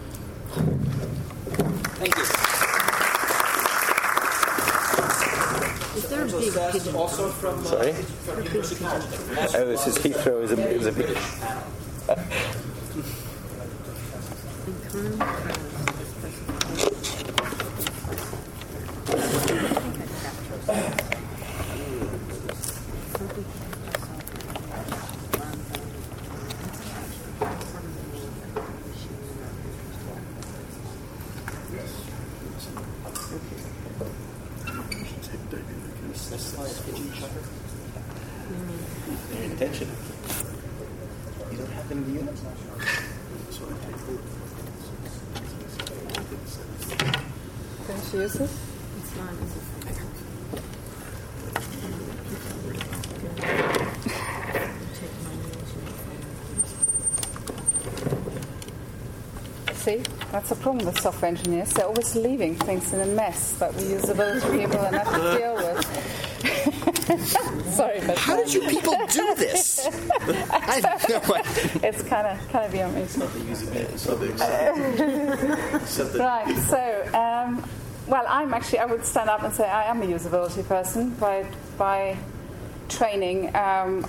B: Thank you.
E: Is there a big pigeon?
B: Also from
H: Sorry?
B: Heathrow.
H: This is Heathrow is a big. Intention. You don't have them in the units?
J: Can she use it?
E: It's not easy.
J: See, that's a problem with software engineers. They're always leaving things in a mess that we usability people and have to deal with. Sorry, but
B: how did you people do this? I don't know.
J: It's kind of beyond me. Right. So, well, I would stand up and say I am a usability person by training and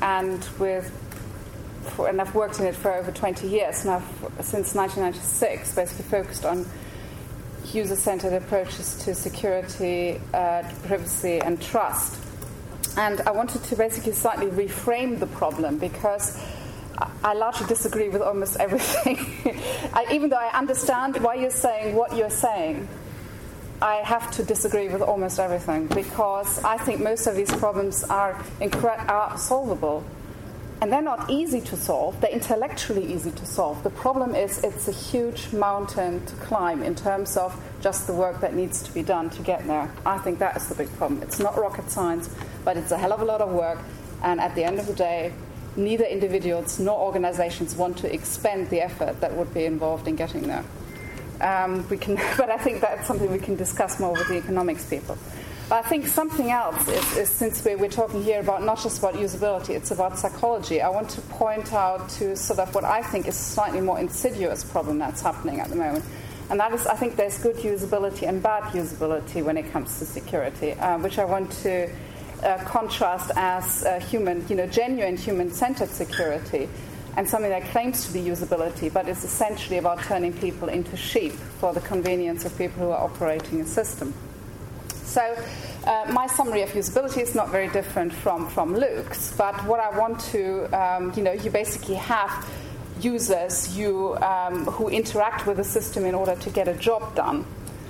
J: I've worked in it for over 20 years, and I've since 1996 basically focused on user-centered approaches to security, privacy, and trust. And I wanted to basically slightly reframe the problem because I largely disagree with almost everything. Even though I understand why you're saying what you're saying, I have to disagree with almost everything because I think most of these problems are solvable. And they're not easy to solve. They're intellectually easy to solve. The problem is it's a huge mountain to climb in terms of just the work that needs to be done to get there. I think that is the big problem. It's not rocket science, but it's a hell of a lot of work. And at the end of the day, neither individuals nor organizations want to expend the effort that would be involved in getting there. But I think that's something we can discuss more with the economics people. But I think something else is since we're talking here about not just about usability, it's about psychology. I want to point out to sort of what I think is a slightly more insidious problem that's happening at the moment. And that is, I think there's good usability and bad usability when it comes to security, which I want to contrast as genuine human-centered security and something that claims to be usability, but is essentially about turning people into sheep for the convenience of people who are operating a system. So my summary of usability is not very different from Luke's, but what I want to, you basically have users who interact with the system in order to get a job done.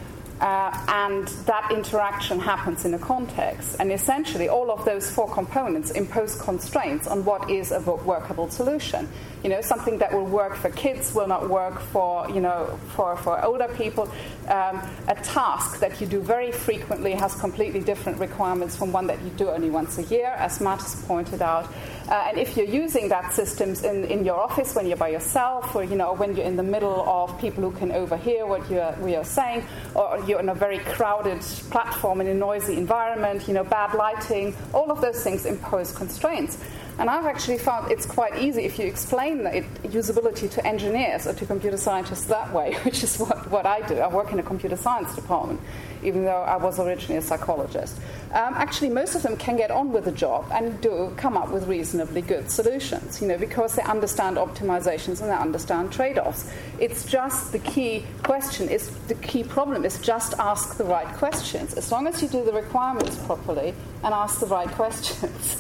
J: And that interaction happens in a context. And essentially, all of those four components impose constraints on what is a workable solution. Something that will work for kids will not work for older people. A task that you do very frequently has completely different requirements from one that you do only once a year, as Matt has pointed out. And if you're using that systems in your office when you're by yourself, or when you're in the middle of people who can overhear what you're saying, or you're in a very crowded platform in a noisy environment, bad lighting, all of those things impose constraints. And I've actually found it's quite easy if you explain usability to engineers or to computer scientists that way, which is what I do. I work in a computer science department, even though I was originally a psychologist. Actually, most of them can get on with the job and do come up with reasonably good solutions, because they understand optimizations and they understand trade-offs. It's just the key problem is just ask the right questions. As long as you do the requirements properly and ask the right questions,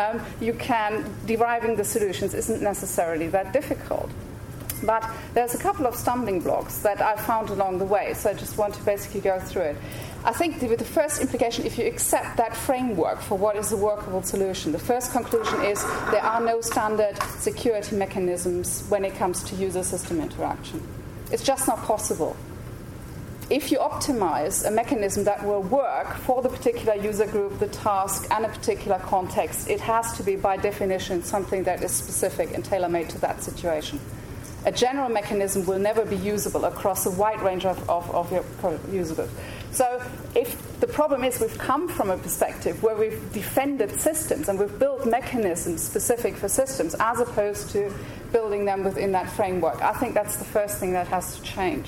J: deriving the solutions isn't necessarily that difficult. But there's a couple of stumbling blocks that I found along the way, so I just want to basically go through it. I think the first implication, if you accept that framework for what is a workable solution, the first conclusion is there are no standard security mechanisms when it comes to user-system interaction. It's just not possible. If you optimize a mechanism that will work for the particular user group, the task, and a particular context, it has to be, by definition, something that is specific and tailor-made to that situation. A general mechanism will never be usable across a wide range of your user groups. So if the problem is we've come from a perspective where we've defended systems and we've built mechanisms specific for systems as opposed to building them within that framework, I think that's the first thing that has to change.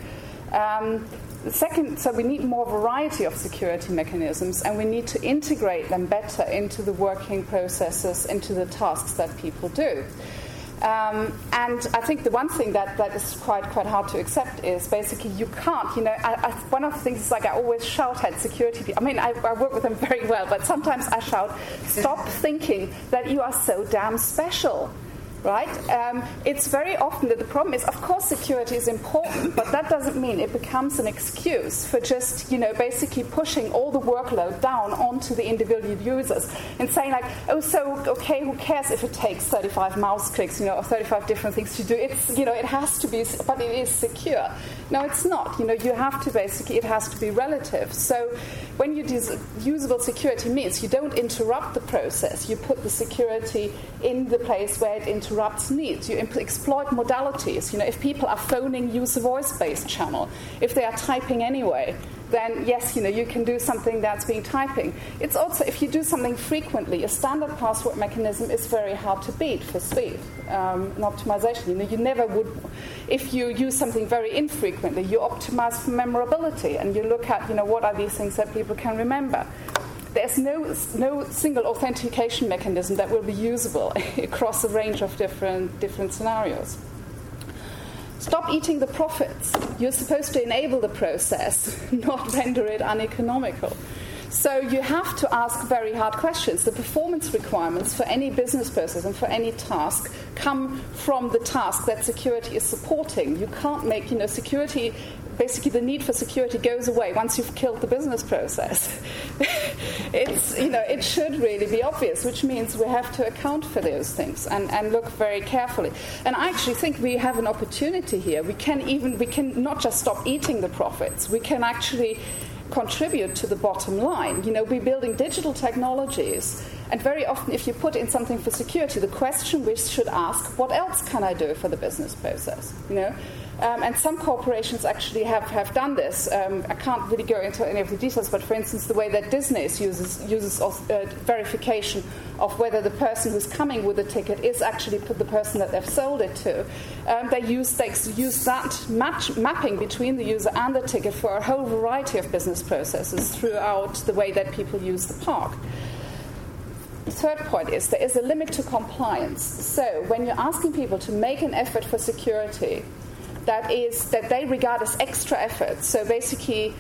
J: Second, so we need more variety of security mechanisms, and we need to integrate them better into the working processes, into the tasks that people do. And I think the one thing that is quite hard to accept is basically you can't, one of the things is I always shout at security people. I work with them very well, but sometimes I shout, stop thinking that you are so damn special. Right? It's very often that the problem is, of course, security is important, but that doesn't mean it becomes an excuse for just, basically pushing all the workload down onto the individual users and saying who cares if it takes 35 mouse clicks, or 35 different things to do? It's, it has to be, but it is secure. No, it's not. You have to basically, it has to be relative. So when you do usable security means you don't interrupt the process. You put the security in the place where it interrupts needs. You exploit modalities. If people are phoning, use a voice-based channel. If they are typing anyway, then yes, you can do something that's being typing. It's also, if you do something frequently, a standard password mechanism is very hard to beat for speed and optimization. You never would, if you use something very infrequently, you optimize for memorability and you look at, what are these things that people can remember. There's no single authentication mechanism that will be usable across a range of different scenarios. Stop eating the profits. You're supposed to enable the process, not render it uneconomical. So you have to ask very hard questions. The performance requirements for any business process and for any task come from the task that security is supporting. You can't make, security, basically the need for security goes away once you've killed the business process. It should really be obvious, which means we have to account for those things and look very carefully. And I actually think we have an opportunity here. We can not just stop eating the profits, we can actually contribute to the bottom line. We're building digital technologies And very often, if you put in something for security, the question we should ask, what else can I do for the business process? And some corporations actually have done this. I can't really go into any of the details, but for instance, the way that Disney uses verification of whether the person who's coming with the ticket is actually the person that they've sold it to. They use that mapping between the user and the ticket for a whole variety of business processes throughout the way that people use the park. The third point is there is a limit to compliance. So when you're asking people to make an effort for security, that they regard as extra effort. So basically,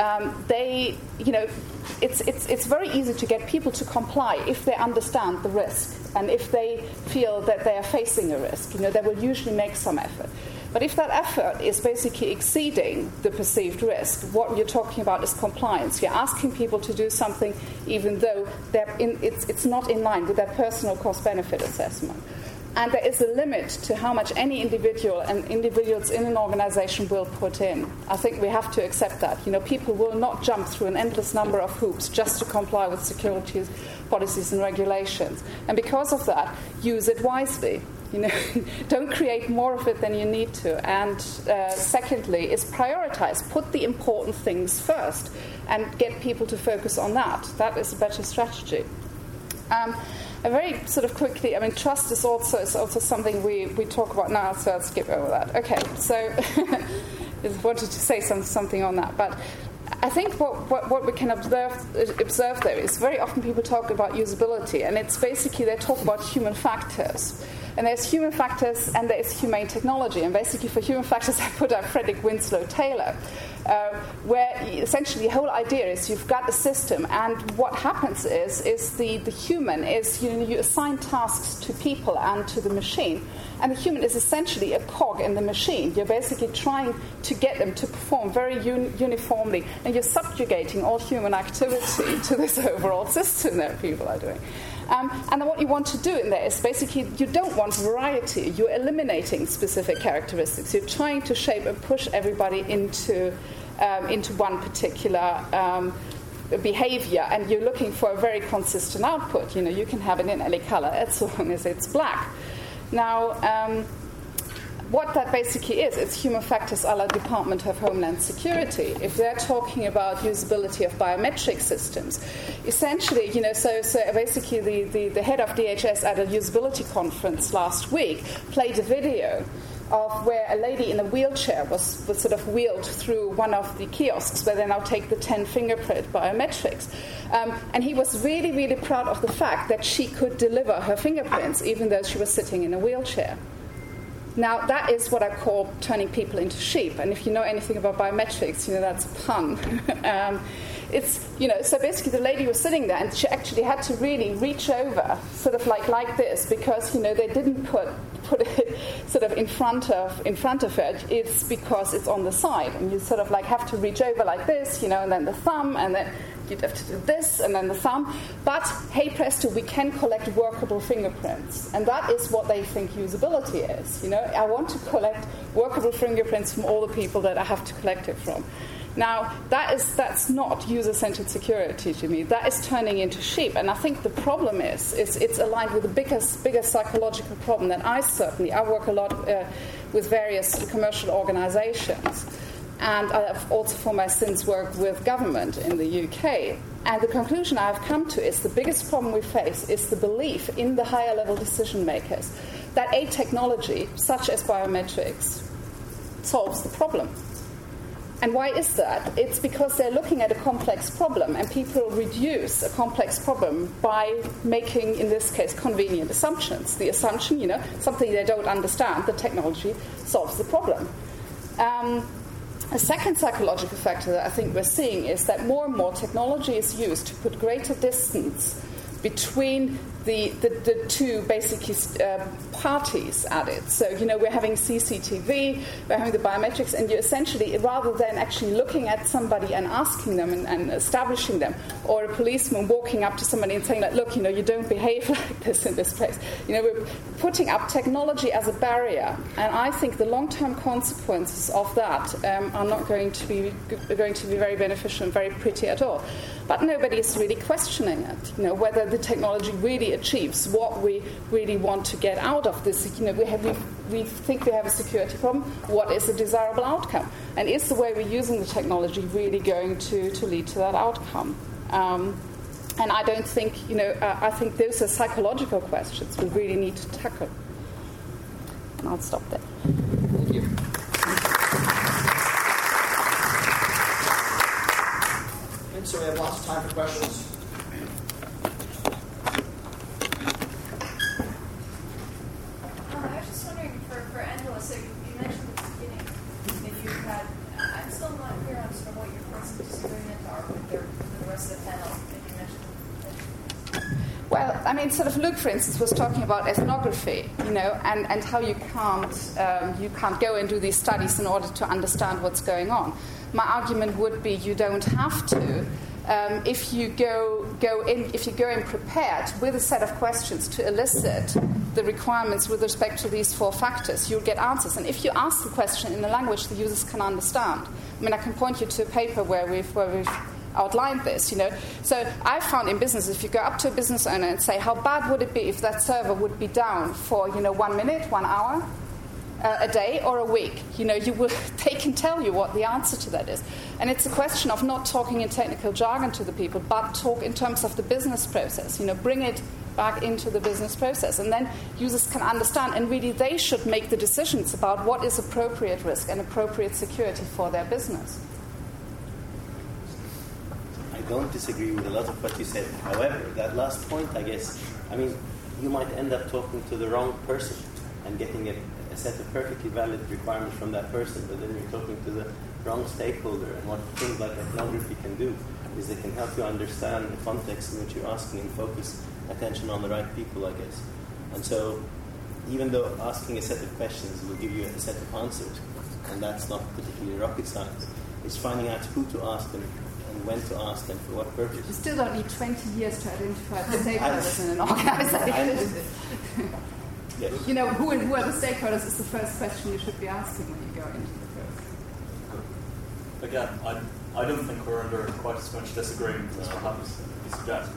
J: it's very easy to get people to comply if they understand the risk and if they feel that they are facing a risk. They will usually make some effort. But if that effort is basically exceeding the perceived risk, what you're talking about is compliance. You're asking people to do something even though it's not in line with their personal cost-benefit assessment. And there is a limit to how much any individual and individuals in an organization will put in. I think we have to accept that. People will not jump through an endless number of hoops just to comply with security policies and regulations. And because of that, use it wisely. Don't create more of it than you need to. And secondly, is prioritize. Put the important things first and get people to focus on that. That is a better strategy. Very sort of quickly, trust is also something we talk about now, so I'll skip over that. Okay, so I wanted to say something on that. But I think what we can observe there is very often people talk about usability, and it's basically they talk about human factors. And there's human factors and there's humane technology. And basically for human factors, I put up Frederick Winslow Taylor, where essentially the whole idea is you've got a system, and what happens is the human is, you assign tasks to people and to the machine, and the human is essentially a cog in the machine. You're basically trying to get them to perform very uniformly, and you're subjugating all human activity to this overall system that people are doing. And what you want to do in there is basically you don't want variety. You're eliminating specific characteristics. You're trying to shape and push everybody into one particular behavior, and you're looking for a very consistent output. You can have it in any color as long as it's black. Now, what that basically is, it's human factors a la Department of Homeland Security. If they're talking about usability of biometric systems, essentially, so basically the head of DHS at a usability conference last week played a video of where a lady in a wheelchair was sort of wheeled through one of the kiosks where they now take the 10 fingerprint biometrics. And he was really, really proud of the fact that she could deliver her fingerprints even though she was sitting in a wheelchair. Now, that is what I call turning people into sheep. And if you know anything about biometrics, that's a pun. So basically the lady was sitting there and she actually had to really reach over, sort of like this, because, they didn't put it sort of in front of her. It's because it's on the side. And you sort of have to reach over like this, and then the thumb, and then you'd have to do this, and then the thumb. But, hey presto, we can collect workable fingerprints. And that is what they think usability is. I want to collect workable fingerprints from all the people that I have to collect it from. Now, that's not user-centered security to me. That is turning into sheep. And I think the problem is it's aligned with the bigger psychological problem that I work a lot with various commercial organizations. And I have also for my sins worked with government in the UK. And the conclusion I have come to is the biggest problem we face is the belief in the higher level decision makers that a technology such as biometrics solves the problem. And why is that? It's because they're looking at a complex problem, and people reduce a complex problem by making, in this case, convenient assumptions. The assumption, something they don't understand, the technology solves the problem. A second psychological factor that I think we're seeing is that more and more technology is used to put greater distance between the two basically parties at it. So, we're having CCTV, we're having the biometrics, and you essentially, rather than actually looking at somebody and asking them and establishing them, or a policeman walking up to somebody and saying, like, look, you don't behave like this in this place. We're putting up technology as a barrier, and I think the long-term consequences of that are not going to be very beneficial and very pretty at all. But nobody is really questioning it, whether the technology really achieves what we really want to get out of this. We think we have a security problem. What is the desirable outcome? And is the way we're using the technology really going to lead to that outcome? And I don't think, I think those are psychological questions we really need to tackle. And I'll stop there.
B: Thank you. And so we have lots of time for questions.
K: I was just wondering, for Angela, so you mentioned at the beginning that you had, I'm still not clear on sort of what your points of disagreement are with the rest of the panel that you mentioned.
J: Well, I mean, sort of Luke, for instance, was talking about ethnography, and how you can't go and do these studies in order to understand what's going on. My argument would be you don't have to. If you go in prepared with a set of questions to elicit the requirements with respect to these 4 factors, you'll get answers. And if you ask the question in a language the users can understand, I mean, I can point you to a paper where we've outlined this, So I found in business, if you go up to a business owner and say, how bad would it be if that server would be down for, 1 minute, 1 hour, a day, or a week? They can tell you what the answer to that is. And it's a question of not talking in technical jargon to the people, but talk in terms of the business process. Bring it back into the business process. And then users can understand, and really they should make the decisions about what is appropriate risk and appropriate security for their business.
H: I don't disagree with a lot of what you said. However, that last point, I guess, you might end up talking to the wrong person and getting a set of perfectly valid requirements from that person, but then you're talking to the wrong stakeholder. And what things like ethnography can do is they can help you understand the context in which you're asking and focus attention on the right people, I guess. And so, even though asking a set of questions will give you a set of answers, and that's not particularly rocket science, it's finding out who to ask and when to ask and for what purpose.
J: You still don't need 20 years to identify the stakeholders in an organization.
H: Yes.
J: Who are the stakeholders is the first question you should be asking when you go into the process.
C: Again, I don't think we're under quite as much disagreement as perhaps you suggest.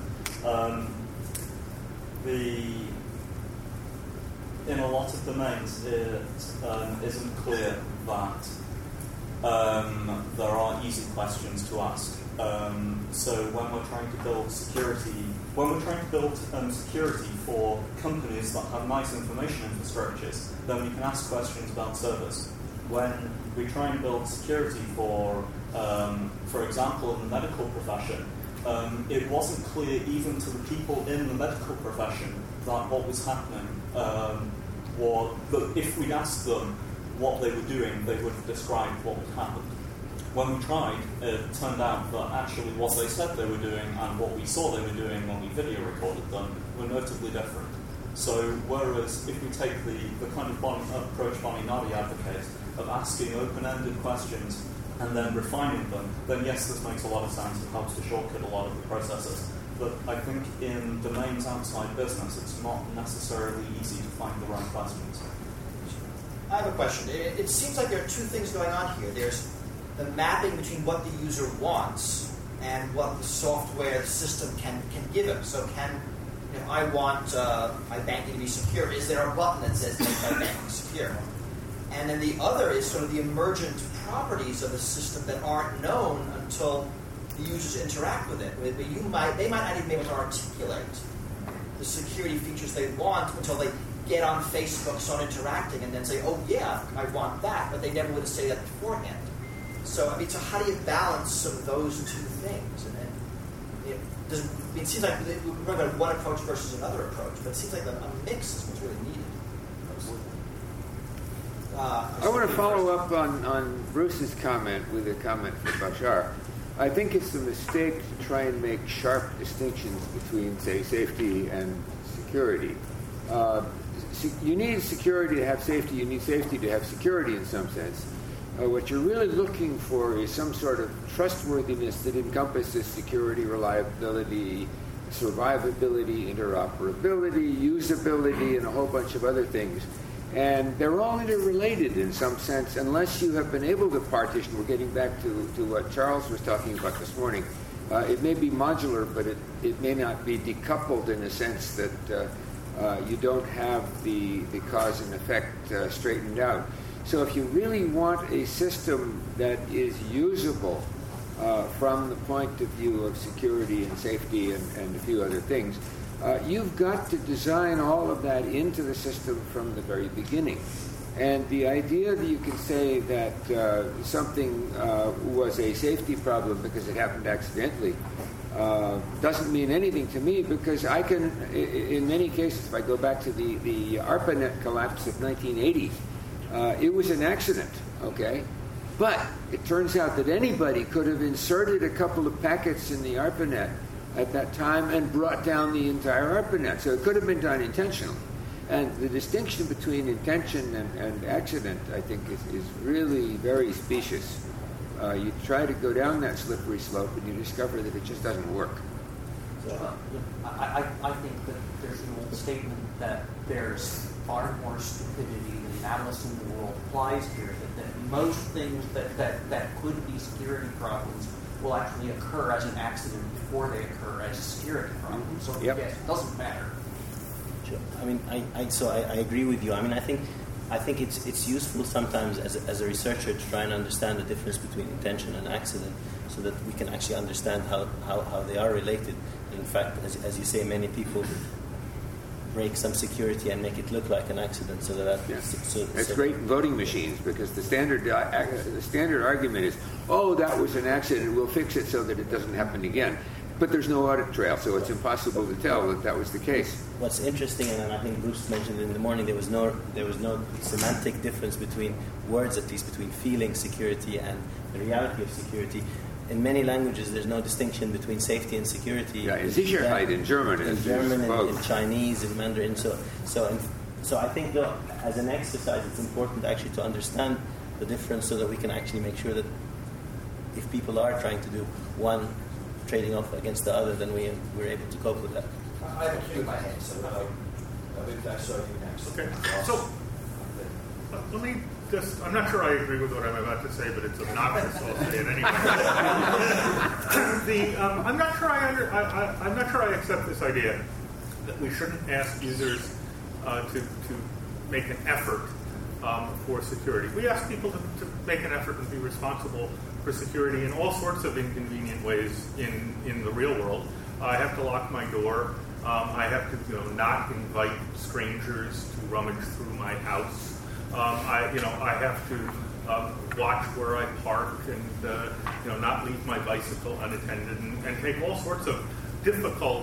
C: In a lot of domains, it isn't clear that there are easy questions to ask. So when we're trying to build security for companies that have nice information infrastructures, then we can ask questions about servers. When we try and build security for example, in the medical profession, it wasn't clear even to the people in the medical profession that what was happening, or that if we'd asked them what they were doing, they would have described what had happened. When we tried, it turned out that actually what they said they were doing and what we saw they were doing when we video recorded them were notably different. So whereas if we take the kind of approach Bonnie Nadi advocates of asking open-ended questions and then refining them, then yes, this makes a lot of sense and helps to shortcut a lot of the processes. But I think in domains outside business, it's not necessarily easy to find the right questions.
B: I have a question. It seems like there are 2 things going on here. There's the mapping between what the user wants and what the software system can give him. So if I want my banking to be secure, is there a button that says make my banking secure? And then the other is sort of the emergent properties of the system that aren't known until the users interact with it. They might not even be able to articulate the security features they want until they get on Facebook, start interacting, and then say, oh yeah, I want that, but they never would have said that beforehand. So how do you balance some of those 2 things? It seems like we're talking about one approach versus another approach, but it seems like a mix is what's really needed.
L: I want to follow up on Bruce's comment with a comment from Bashar. I think it's a mistake to try and make sharp distinctions between, say, safety and security. You need security to have safety. You need safety to have security in some sense. What you're really looking for is some sort of trustworthiness that encompasses security, reliability, survivability, interoperability, usability, and a whole bunch of other things. And they're all interrelated in some sense, unless you have been able to partition. We're getting back to what Charles was talking about this morning. It may be modular, but it may not be decoupled in a sense that you don't have the cause and effect straightened out. So if you really want a system that is usable from the point of view of security and safety and a few other things, you've got to design all of that into the system from the very beginning. And the idea that you can say that something was a safety problem because it happened accidentally doesn't mean anything to me, because I can, in many cases, if I go back to the ARPANET collapse of 1980, it was an accident, okay? But it turns out that anybody could have inserted a couple of packets in the ARPANET at that time and brought down the entire ARPANET. So it could have been done intentionally. And the distinction between intention and accident, I think, is really very specious. You try to go down that slippery slope and you discover that it just doesn't work.
F: I think that there's an old statement that there's far more stupidity than malice in the world applies here, that most things that could be security problems will actually occur as an accident before they occur as a security problem. So yes, it doesn't matter.
H: Sure. I mean, I agree with you. I mean, I think it's useful sometimes as a researcher to try and understand the difference between intention and accident, so that we can actually understand how they are related. In fact, as you say, many people break some security and make it look like an accident, so that
L: that's great in voting machines, because the standard argument is, oh, that was an accident, we'll fix it so that it doesn't happen again. But there's no audit trail, so it's impossible to tell that was the case.
H: What's interesting, and I think Bruce mentioned in the morning, there was no semantic difference between words, at least between feeling security and the reality of security. In many languages, there's no distinction between safety and security.
L: Yeah, in Sicherheit in German,
H: in Chinese, in Mandarin. So I think that as an exercise, it's important actually to understand the difference, so that we can actually make sure that if people are trying to do one trading off against the other, then we're able to cope with that.
B: I have a cue in my hand, so I saw you next.
M: Okay, so let me just, I'm not sure I agree with what I'm about to say, but it's obnoxious, so I'll say it anyway. I'm not sure I accept this idea that we shouldn't ask users to make an effort for security. We ask people to make an effort and be responsible for security in all sorts of inconvenient ways in the real world. I have to lock my door. I have to not invite strangers to rummage through my house. I have to watch where I park and not leave my bicycle unattended and take all sorts of difficult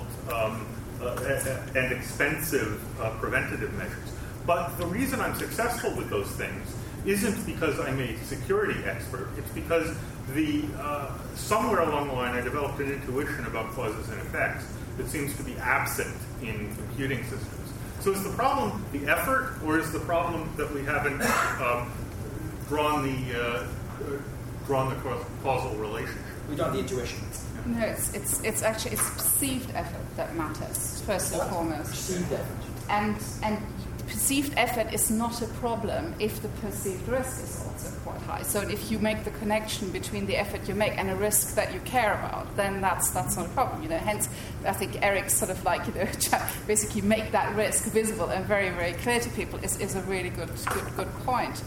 M: and expensive preventative measures. But the reason I'm successful with those things isn't because I'm a security expert. It's because somewhere along the line I developed an intuition about causes and effects that seems to be absent in computing systems. So is the problem the effort, or is the problem that we haven't drawn the causal relationship?
B: We don't have the intuition.
J: No, it's actually perceived effort that matters first and foremost.
B: Perceived effort.
J: And perceived effort is not a problem if the perceived risk is also quite high. So if you make the connection between the effort you make and a risk that you care about, then that's not a problem. Hence, I think Eric's sort of basically make that risk visible and very, very clear to people is a really good point.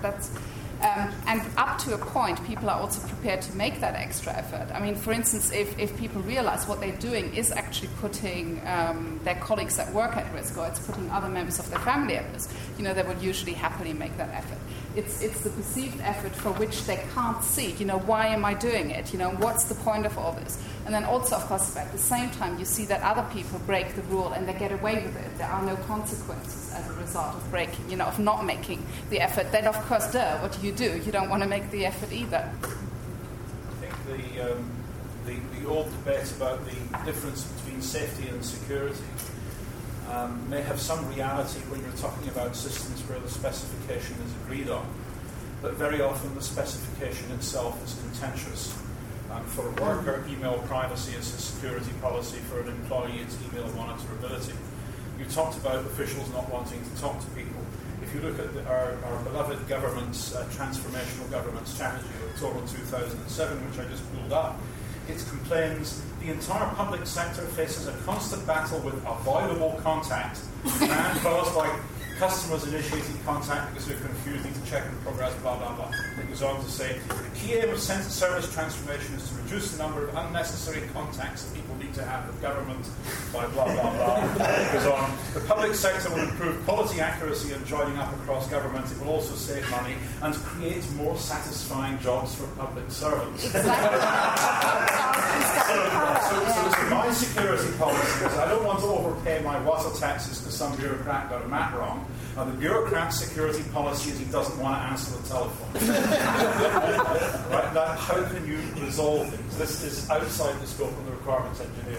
J: And up to a point, people are also prepared to make that extra effort. I mean, for instance, if people realize what they're doing is actually putting their colleagues at work at risk, or it's putting other members of their family at risk, they would usually happily make that effort. It's the perceived effort for which they can't see. Why am I doing it? What's the point of all this? And then also, of course, at the same time, you see that other people break the rule and they get away with it. There are no consequences as a result of breaking, of not making the effort. Then, of course, what do? You don't want to make the effort either.
N: I think the old debate about the difference between safety and security may have some reality when you're talking about systems where the specification is agreed on, but very often the specification itself is contentious. For a worker, email privacy is a security policy. For an employee, it's email monitorability. You talked about officials not wanting to talk to people. If you look at our beloved government's transformational government strategy of October 2007, which I just pulled up, it complains the entire public sector faces a constant battle with avoidable contact and caused by customers initiating contact because they're confused, need to check in progress, blah, blah, blah. It goes on to say, the key aim of service transformation is to reduce the number of unnecessary contacts that people need to have with government, by blah, blah, blah. It goes on, the public sector will improve quality, accuracy, and joining up across government. It will also save money and create more satisfying jobs for public servants. So my security policy is I don't want to overpay my water taxes because some bureaucrat got a map wrong. And the bureaucrat's security policy is he doesn't want to answer the telephone. Right? Now, how can you resolve things? This is outside the scope of the requirements engineer.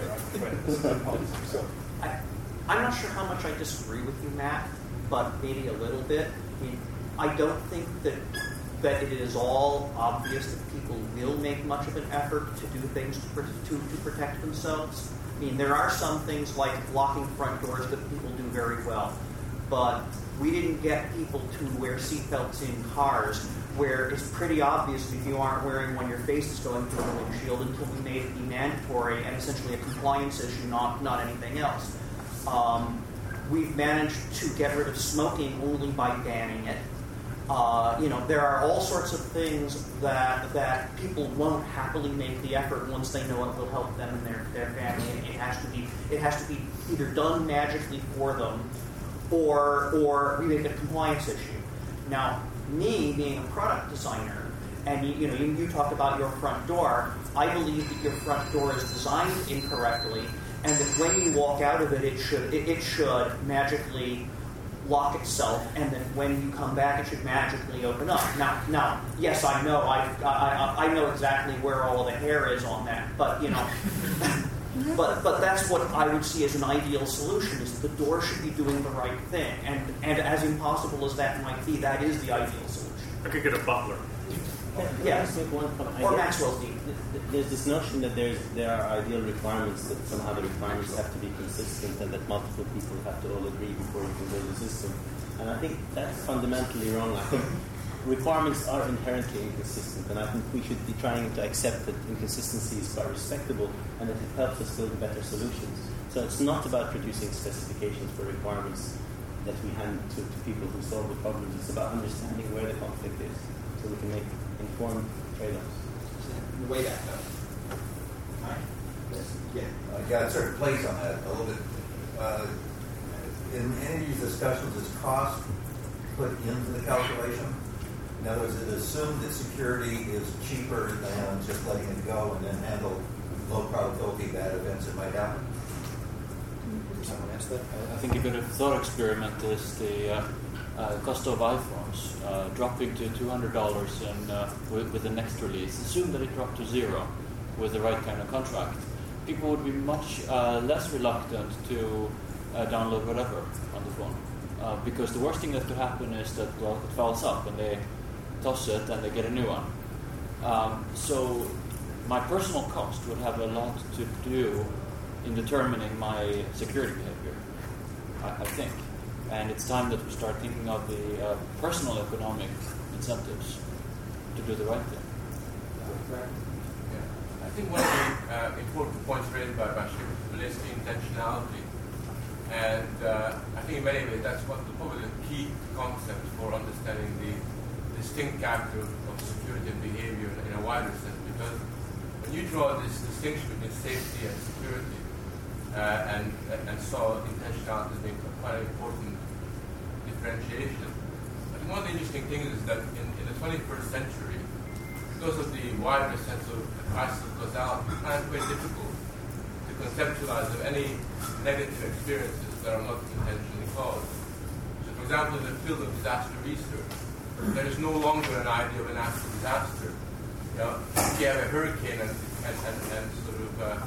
F: I'm not sure how much I disagree with you, Matt, but maybe a little bit. I mean, I don't think that it is all obvious that people will make much of an effort to do things to protect themselves. I mean, there are some things like locking front doors that people do very well. But we didn't get people to wear seatbelts in cars where it's pretty obvious if you aren't wearing one, your face is going through the windshield until we made it be mandatory and essentially a compliance issue, not anything else. We've managed to get rid of smoking only by banning it. There are all sorts of things that people won't happily make the effort once they know it will help them and their family. And it has to be either done magically for them, or we make it a compliance issue. Now, me being a product designer, and you talked about your front door, I believe that your front door is designed incorrectly, and that when you walk out of it, it should magically lock itself, and then when you come back, it should magically open up. Now, yes, I know, I know exactly where all the hair is on that, but But that's what I would see as an ideal solution, is that the door should be doing the right thing. And as impossible as that might be, that is the ideal solution.
M: I could get a butler.
F: Yes. Or Maxwell's deed.
H: There's this notion that there are ideal requirements, that somehow the requirements have to be consistent and that multiple people have to all agree before you can build a system. And I think that's fundamentally wrong. I think requirements are inherently inconsistent, and I think we should be trying to accept that inconsistency is quite respectable and that it helps us build better solutions. So it's not about producing specifications for requirements that we hand to people who solve the problems. It's about understanding where the conflict is so we can make informed trade-offs.
B: Way back up.
O: Yeah, it sort of plays on that a little bit. In any of these discussions, is cost put into the calculation? In other words, it assumed that security is cheaper than just letting it go and then handle low probability bad events that might happen?
B: Someone asked that?
D: I think a bit of a thought experiment is the cost of iPhones dropping to $200 and with the next release. Assume that it dropped to zero with the right kind of contract. People would be much less reluctant to download whatever on the phone. Because the worst thing that could happen is that, well, it falls up and they toss it and they get a new one. So my personal cost would have a lot to do in determining my security behavior, I think. And it's time that we start thinking of the personal economic incentives to do the right thing.
P: I think one of the important points raised by Bashir relates to intentionality. And I think in many ways that's probably the key concept for understanding the distinct character of security and behavior in a wider sense. Because when you draw this distinction between safety and security, and saw intentionality as being quite an important differentiation, I think one of the interesting things is that in the 21st century, because of the wider sense of the crisis of causality, it's kind of very difficult to conceptualize of any negative experiences that are not intentionally caused. So, for example, in the field of disaster research, there is no longer an idea of a natural disaster. If you have a hurricane and sort of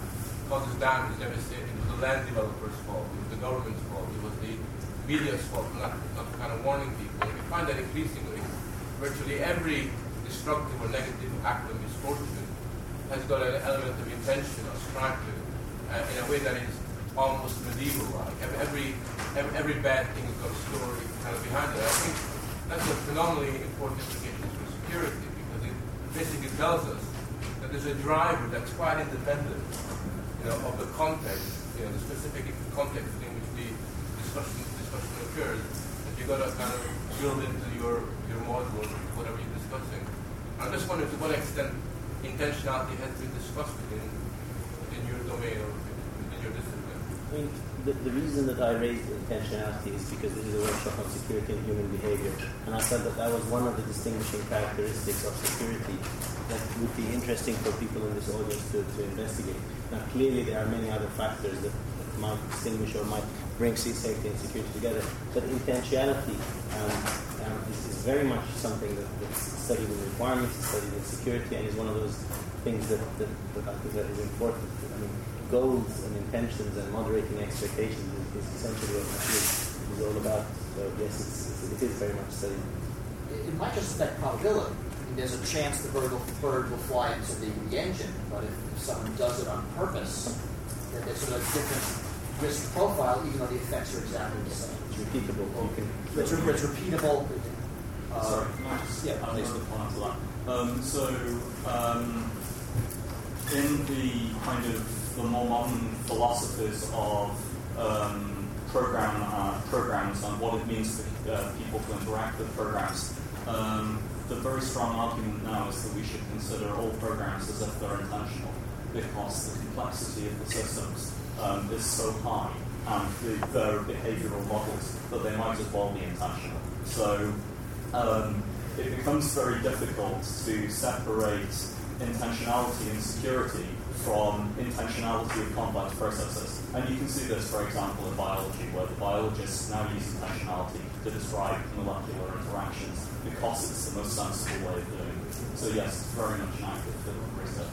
P: causes damage, devastation. It was the land developer's fault, it was the government's fault, it was the media's fault for not kind of warning people. And we find that increasingly, virtually every destructive or negative act of misfortune has got an element of intention or strive to, in a way that is almost medieval-like. Every bad thing has got a story kind of behind it. I think that's a phenomenally important implication for security, because it basically tells us that there's a driver that's quite independent, of the context, the specific context in which the discussion occurs, that you've got to kind of build into your model or whatever you're discussing. I'm just wondering to what extent intentionality has been discussed within your domain or within your discipline.
H: I mean, the reason that I raised intentionality is because this is a workshop on security and human behavior, and I felt that was one of the distinguishing characteristics of security that would be interesting for people in this audience to investigate. Now, clearly there are many other factors that might distinguish or might bring safety and security together, but intentionality is very much something that's studied in requirements, studied in security, and is one of those things that I think that is important. I mean, goals and intentions and moderating expectations is essentially what it is all about. So yes, it is very much studied.
B: It might just affect probability. I mean, there's a chance the bird will fly into the engine, but if someone does it on purpose, then there's sort of a different risk profile, even though the effects are exactly the same.
H: It's repeatable.
B: It's repeatable.
C: Sorry, can I just add a little point to that? In the kind of the more modern philosophies of programs and what it means for people to interact with programs, the very strong argument now is that we should consider all programs as if they're intentional, because the complexity of the systems is so high, and their behavioral models, that they might as well be intentional. So it becomes very difficult to separate intentionality and security from intentionality of complex processes. And you can see this, for example, in biology, where the biologists now use intentionality to describe molecular interactions because it's the most sensible way of doing it. So yes, it's very much an active field of research.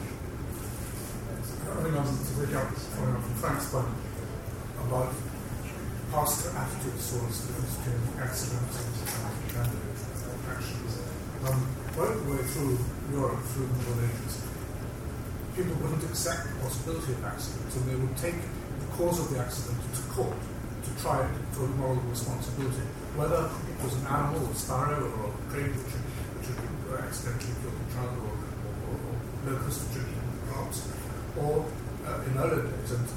A: I think I was to pick up from Frank's point about past attitudes towards the difference between accidents and actions. Right the way through Europe, through the Middle Ages, people wouldn't accept the possibility of accidents, and they would take the cause of the accident to court to try it for moral responsibility, whether it was an animal, a sparrow, or a pig which had accidentally killed a child, or locusts drinking crops, or in earlier days, and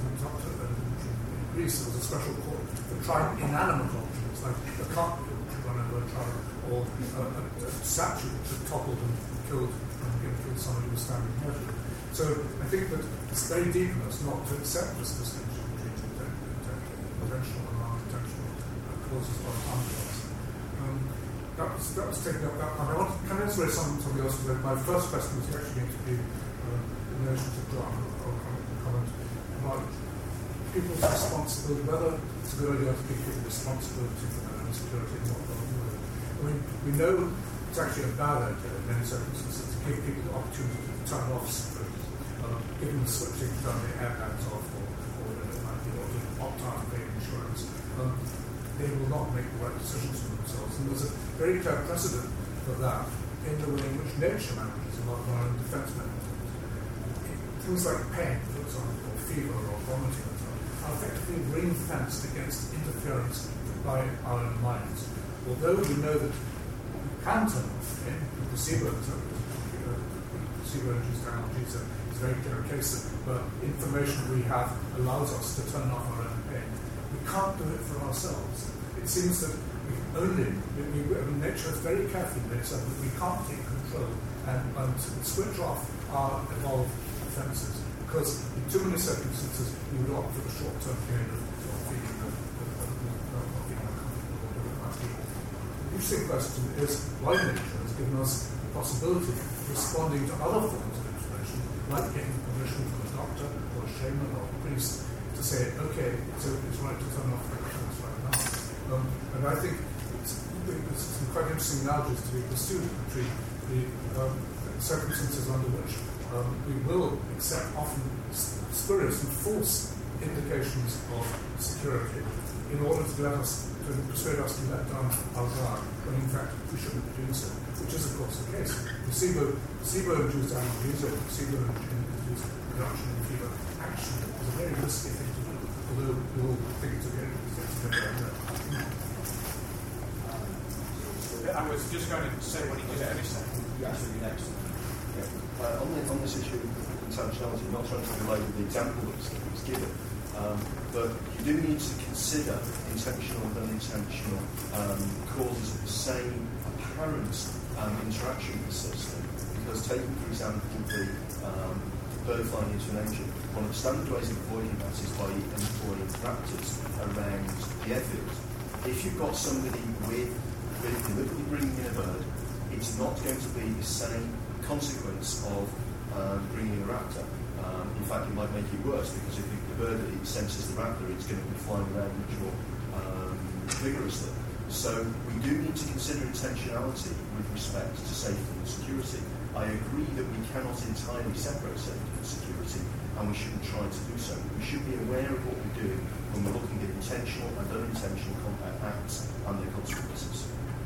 A: in Greece, there was a special court for trying inanimate objects, like a carpet which had run over a child, or a statue which had toppled and killed somebody who was standing near to it. So I think that it's very deep in us not to accept this distinction between intentional and unintentional causes of harm to us. That was taken up that point. Can I answer something else? My first question was actually going to be in relation to John, or comment about people's responsibility, whether it's a good idea to give people responsibility for their own security and what they'll do with it. I mean, we know it's actually a bad idea in many circumstances to give people the opportunity to turn off security. Give them the switching to turn the airbags off, or whatever it might be, or to opt out of paying insurance. They will not make the right decisions for themselves. And there's a very clear precedent for that in the way in which nature manages a lot of our own defense mechanisms. Things like pain, for example, or fever, or vomiting, and so on, are effectively ring-fenced against interference by our own minds. Although we know that we can turn off pain, the placebo-induced analgesia is a very clear case that information we have allows us to turn off our own pain. We can't do it for ourselves. It seems that nature has very carefully made so that we can't take control and switch off our evolved defenses, because in too many circumstances we would opt for the short-term gain of feeling not feeling uncomfortable, or whatever it might be. The interesting question is why nature has given us the possibility of responding to other forms of information, like getting permission from a doctor or a shaman or a priest to say, okay, so it's right to turn off the defense right now. And I think there's some quite interesting analogies to be pursued between the circumstances under which we will accept often spurious and false indications of security in order to persuade us to let down our guard, when in fact we shouldn't be doing so, which is of course the case. Placebo-induced analgesia, placebo-induced reduction in fever action is a very risky thing to do, although we all think it's okay to do that.
N: I was just going to say what he did every second.
Q: Yes, next. On this issue of intentionality, I'm not trying to relate with the example that was given, but you do need to consider intentional and unintentional causes of the same apparent interaction with the system. Because taking, for example, the bird flying into an engine, one of the standard ways of avoiding that is by employing raptors around the airfield. If you've got somebody with deliberately bringing in a bird, it's not going to be the same consequence of bringing in a raptor. In fact, it might make it worse, because if the bird senses the raptor, it's going to be flying around much more vigorously. So we do need to consider intentionality with respect to safety and security. I agree that we cannot entirely separate safety and security, and we shouldn't try to do so. We should be aware of what we're doing when we're looking at intentional and unintentional acts and their consequences.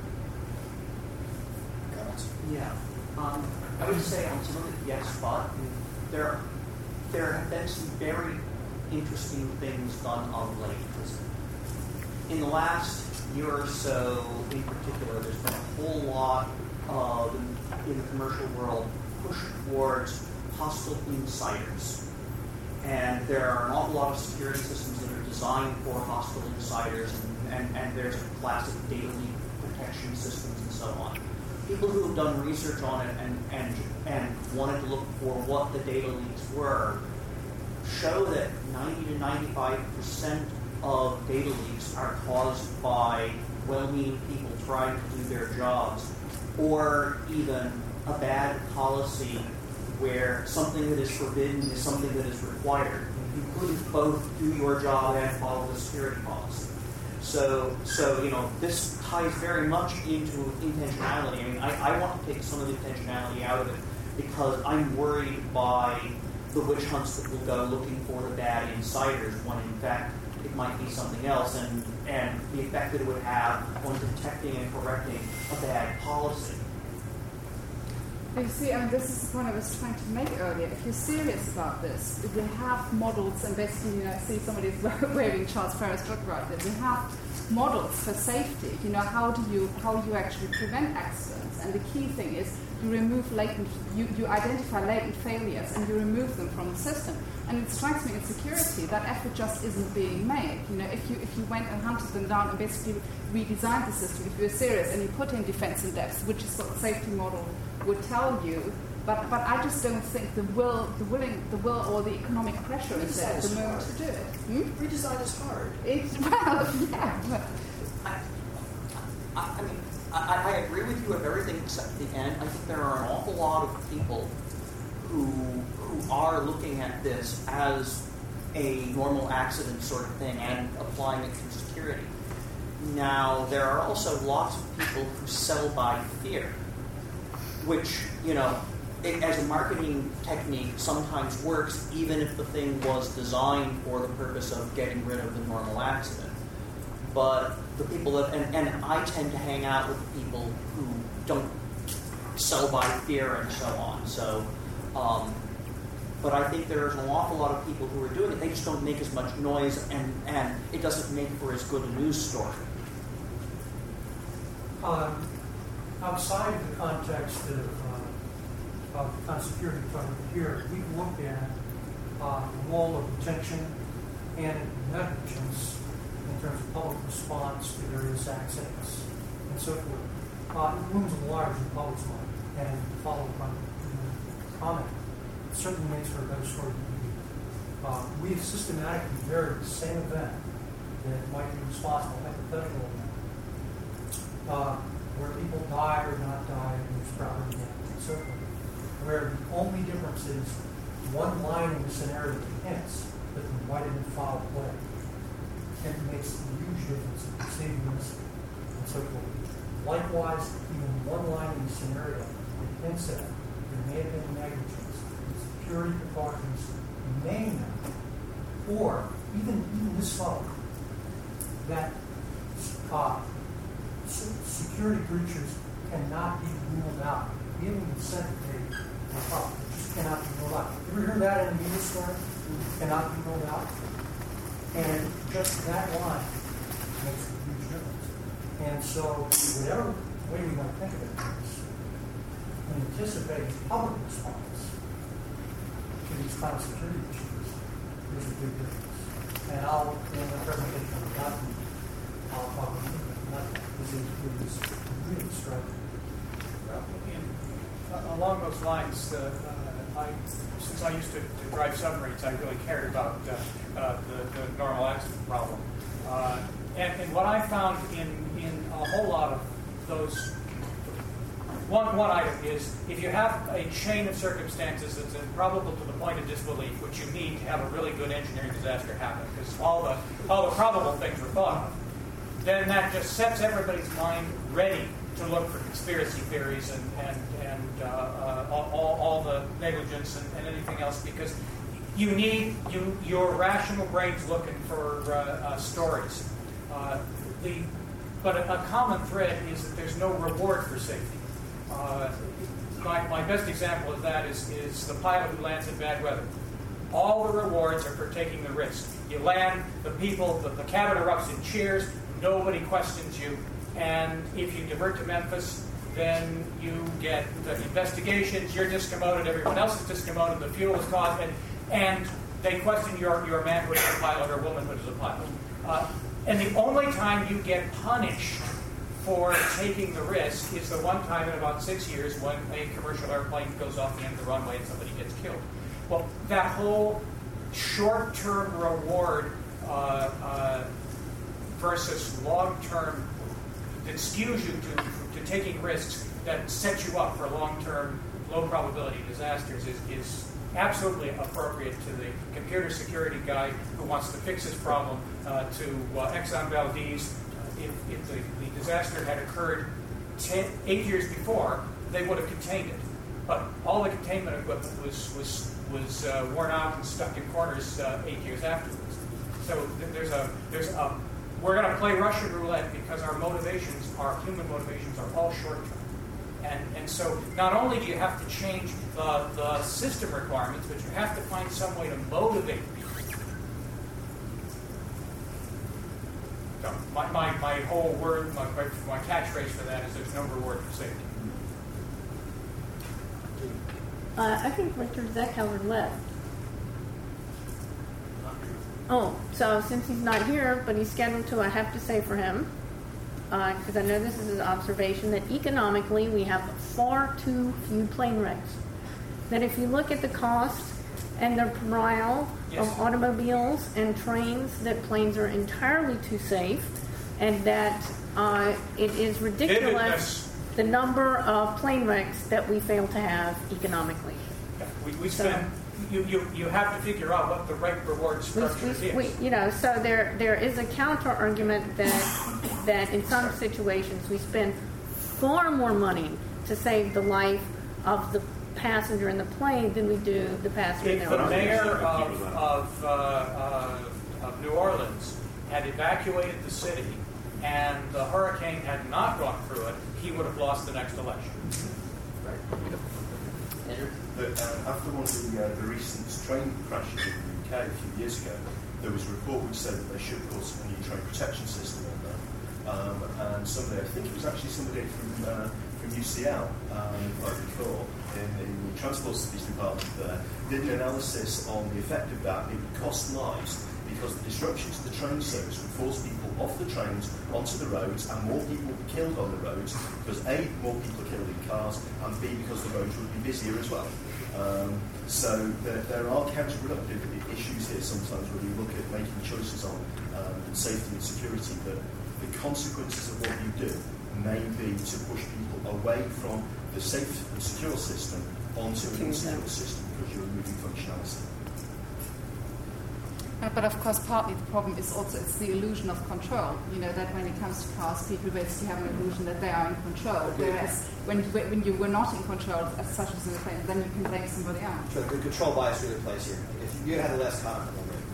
F: Yeah. I would say on some of it, yes, but there have been some very interesting things done of late. In the last year or so, in particular, there's been a whole lot of, in the commercial world, push towards hostile insiders. And there are an awful lot of security systems that are designed for hostile insiders, and there's classic data leak protection systems and so on. People who have done research on it and wanted to look for what the data leaks were show that 90 to 95% of data leaks are caused by well-meaning people trying to do their jobs, or even a bad policy where something that is forbidden is something that is required. You couldn't both do your job and follow the security policy. So this ties very much into intentionality. I mean, I want to take some of the intentionality out of it, because I'm worried by the witch hunts that will go looking for the bad insiders, when in fact it might be something else, and the effect that it would have on detecting and correcting a bad policy.
J: You see, this is the point I was trying to make earlier. If you're serious about this, if you have models, and basically, see somebody's waving Charles Ferris book right there. We have models for safety. How you actually prevent accidents, and the key thing is you remove you identify latent failures and you remove them from the system. And it strikes me in security that effort just isn't being made. If you went and hunted them down and basically redesigned the system, if you were serious and you put in defense in depth, which is what the safety model would tell you, but I just don't think the will or the economic pressure is there at the moment to do it.
B: Redesign is hard. I agree with you of everything except the end. I think there are an awful lot of people who are looking at this as a normal accident sort of thing and applying it to security. Now, there are also lots of people who sell by fear, which, as a marketing technique sometimes works, even if the thing was designed for the purpose of getting rid of the normal accident. But the people that, and I tend to hang out with people who don't sell by fear and so on. So, but I think there's an awful lot of people who are doing it. They just don't make as much noise, and it doesn't make for as good a news story.
R: Outside the context of security covered here, we've looked at the wall of detection and negligence in terms of public response to various accidents and so forth. It looms large in the public's mind, and to follow up on comment, it certainly makes for a better story than we have systematically varied the same event that might be responsible, hypothetical event, where people die or not die, and there's property damage and so forth, where the only difference is one line in the scenario hints that the white and foul play. And it makes a huge difference in proceedings and so forth. Likewise, even one line in the scenario that hints at there may have been negligence in security precautions may not, or even this phone, that security breaches cannot be ruled out. Even the Senate they just cannot be ruled out. You ever heard that in a media story? Cannot be ruled out. And just that line makes a huge difference. And so, whatever way we might think of it, in anticipating public response to these kind of security issues, there's a big difference. And I'll, in the presentation I've gotten, I'll talk a little bit about that. This is really striking.
N: Along those lines, since I used to drive submarines, I really cared about the normal accident problem. And what I found in a whole lot of those, one item is if you have a chain of circumstances that's improbable to the point of disbelief, which you need to have a really good engineering disaster happen, because all the probable things were thought of, then that just sets everybody's mind ready to look for conspiracy theories and all the negligence and anything else, because you need your rational brain's looking for stories. But a common thread is that there's no reward for safety. My best example of that is the pilot who lands in bad weather. All the rewards are for taking the risk. You land, the cabin erupts in cheers, nobody questions you, and if you divert to Memphis, then you get the investigations, you're discommoded, everyone else is discommoded, the fuel is caught, and they question your manhood as a pilot or womanhood as a pilot. And the only time you get punished for taking the risk is the one time in about 6 years when a commercial airplane goes off the end of the runway and somebody gets killed. Well, that whole short-term reward versus long-term that skews you to taking risks that set you up for long-term, low-probability disasters is absolutely appropriate to the computer security guy who wants to fix this problem, to Exxon Valdez. If the disaster had occurred 8 years before, they would have contained it. But all the containment equipment was worn out and stuck in corners 8 years afterwards. So we're going to play Russian roulette because our human motivations are all short-term. And so not only do you have to change the system requirements, but you have to find some way to motivate people. So my whole word, my catchphrase for that is there's no reward for safety.
E: I think Richard Zeckhelder left. Oh, so since he's not here, but he's scheduled to, I have to say for him, because I know this is his observation, that economically we have far too few plane wrecks. That if you look at the cost and the morale of automobiles and trains, that planes are entirely too safe, and that it is ridiculous the number of plane wrecks that we fail to have economically.
N: Yeah, we spend. You have to figure out what the right reward structure is.
E: So there is a counter argument that in some situations we spend far more money to save the life of the passenger in the plane than we do the passenger in the
N: plane. If the mayor of New Orleans had evacuated the city and the hurricane had not gone through it, he would have lost the next election.
Q: Right. But after one of the recent train crashes in the UK a few years ago, there was a report which said that they should put a new train protection system on there. And somebody, I think it was actually somebody from UCL, if I recall, in the Transport Studies department there, did an analysis on the effect of that. It would cost lives because the disruption to the train service would force people off the trains onto the roads, and more people would be killed on the roads because A, more people are killed in cars, and B, because the roads would be busier as well. So there are counterproductive issues here sometimes when you look at making choices on safety and security, but the consequences of what you do may be to push people away from the safe and secure system onto an insecure system because you're removing functionality.
J: But of course, partly the problem is also it's the illusion of control. You know, that when it comes to cars, people basically have an illusion that they are in control. Whereas when you were not in control, as such as in the plane, then you can blame somebody else.
B: So the control bias really plays here. If you had the last comment.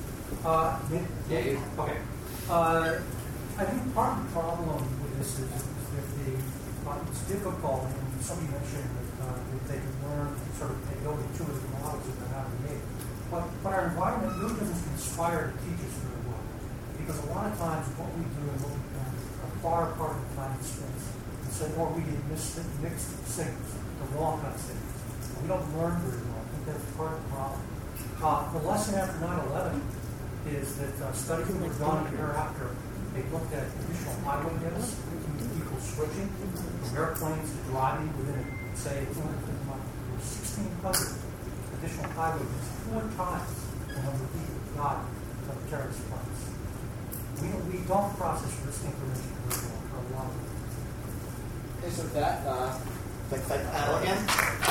R: Okay. I think part of the problem with this is that it's difficult, and somebody mentioned that they can learn sort of they go into the models that they're not made. But our environment really doesn't conspire to teach us very well. Because a lot of times what we do and what we've done are far apart in time and space. And so or we get mixed signals, the wrong kind of signals. We don't learn very well. I think that's part of the problem. The lesson after 9/11 is that studies that were done thereafter, they looked at additional highway deaths, people switching from airplanes to driving within, say, 250 miles. There were 1,600 additional highway deaths, 4 times the number of people who died from terrorist attacks. We don't process risk information very well for a lot of it.
B: Okay, so with that, thank the panel again.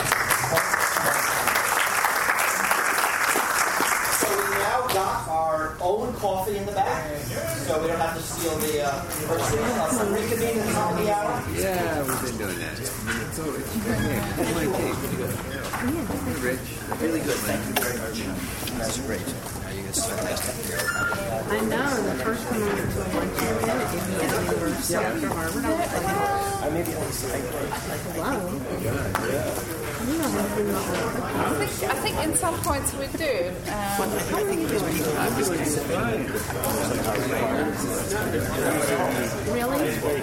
B: So we now got our own coffee in the back, so we don't have to steal the first thing. Reconvene in the top of the hour.
L: Yeah, we've been doing that. So it's my cake. Rich, really good, thank you very much. That's great. Now you guys fantastic.
E: I know, the first one I went to a lunch at University after Harvard, I was like,
H: I maybe only say
E: wow.
J: I think in some points we do.
E: How are you doing? Really?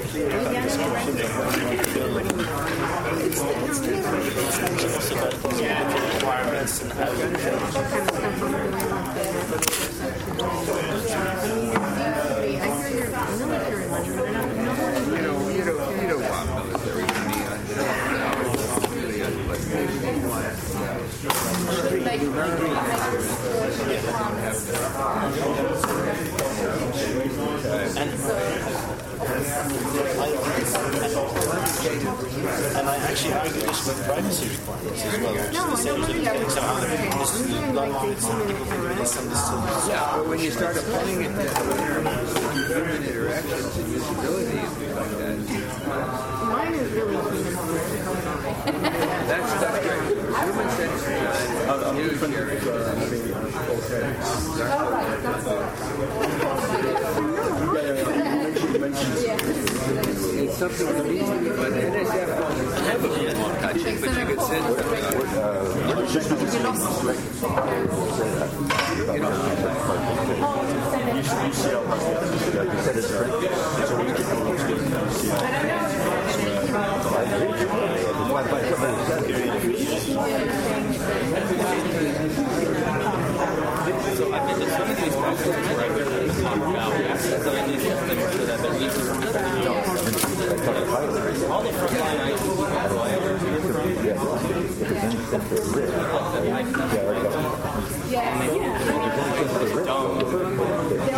H: requirements and how
L: You don't want military money on really
H: and I actually argue this with privacy requirements as well.
L: Yeah, but when you start applying it to human interactions and usability and things like that,
E: mine is really
L: that's human-centered it's something that needs to be done. NSF never been more touching, but you could send
S: So I've been to some of these conferences where I've really talked about design these systems so that they're easy to all the frontline IT people I ever heard from,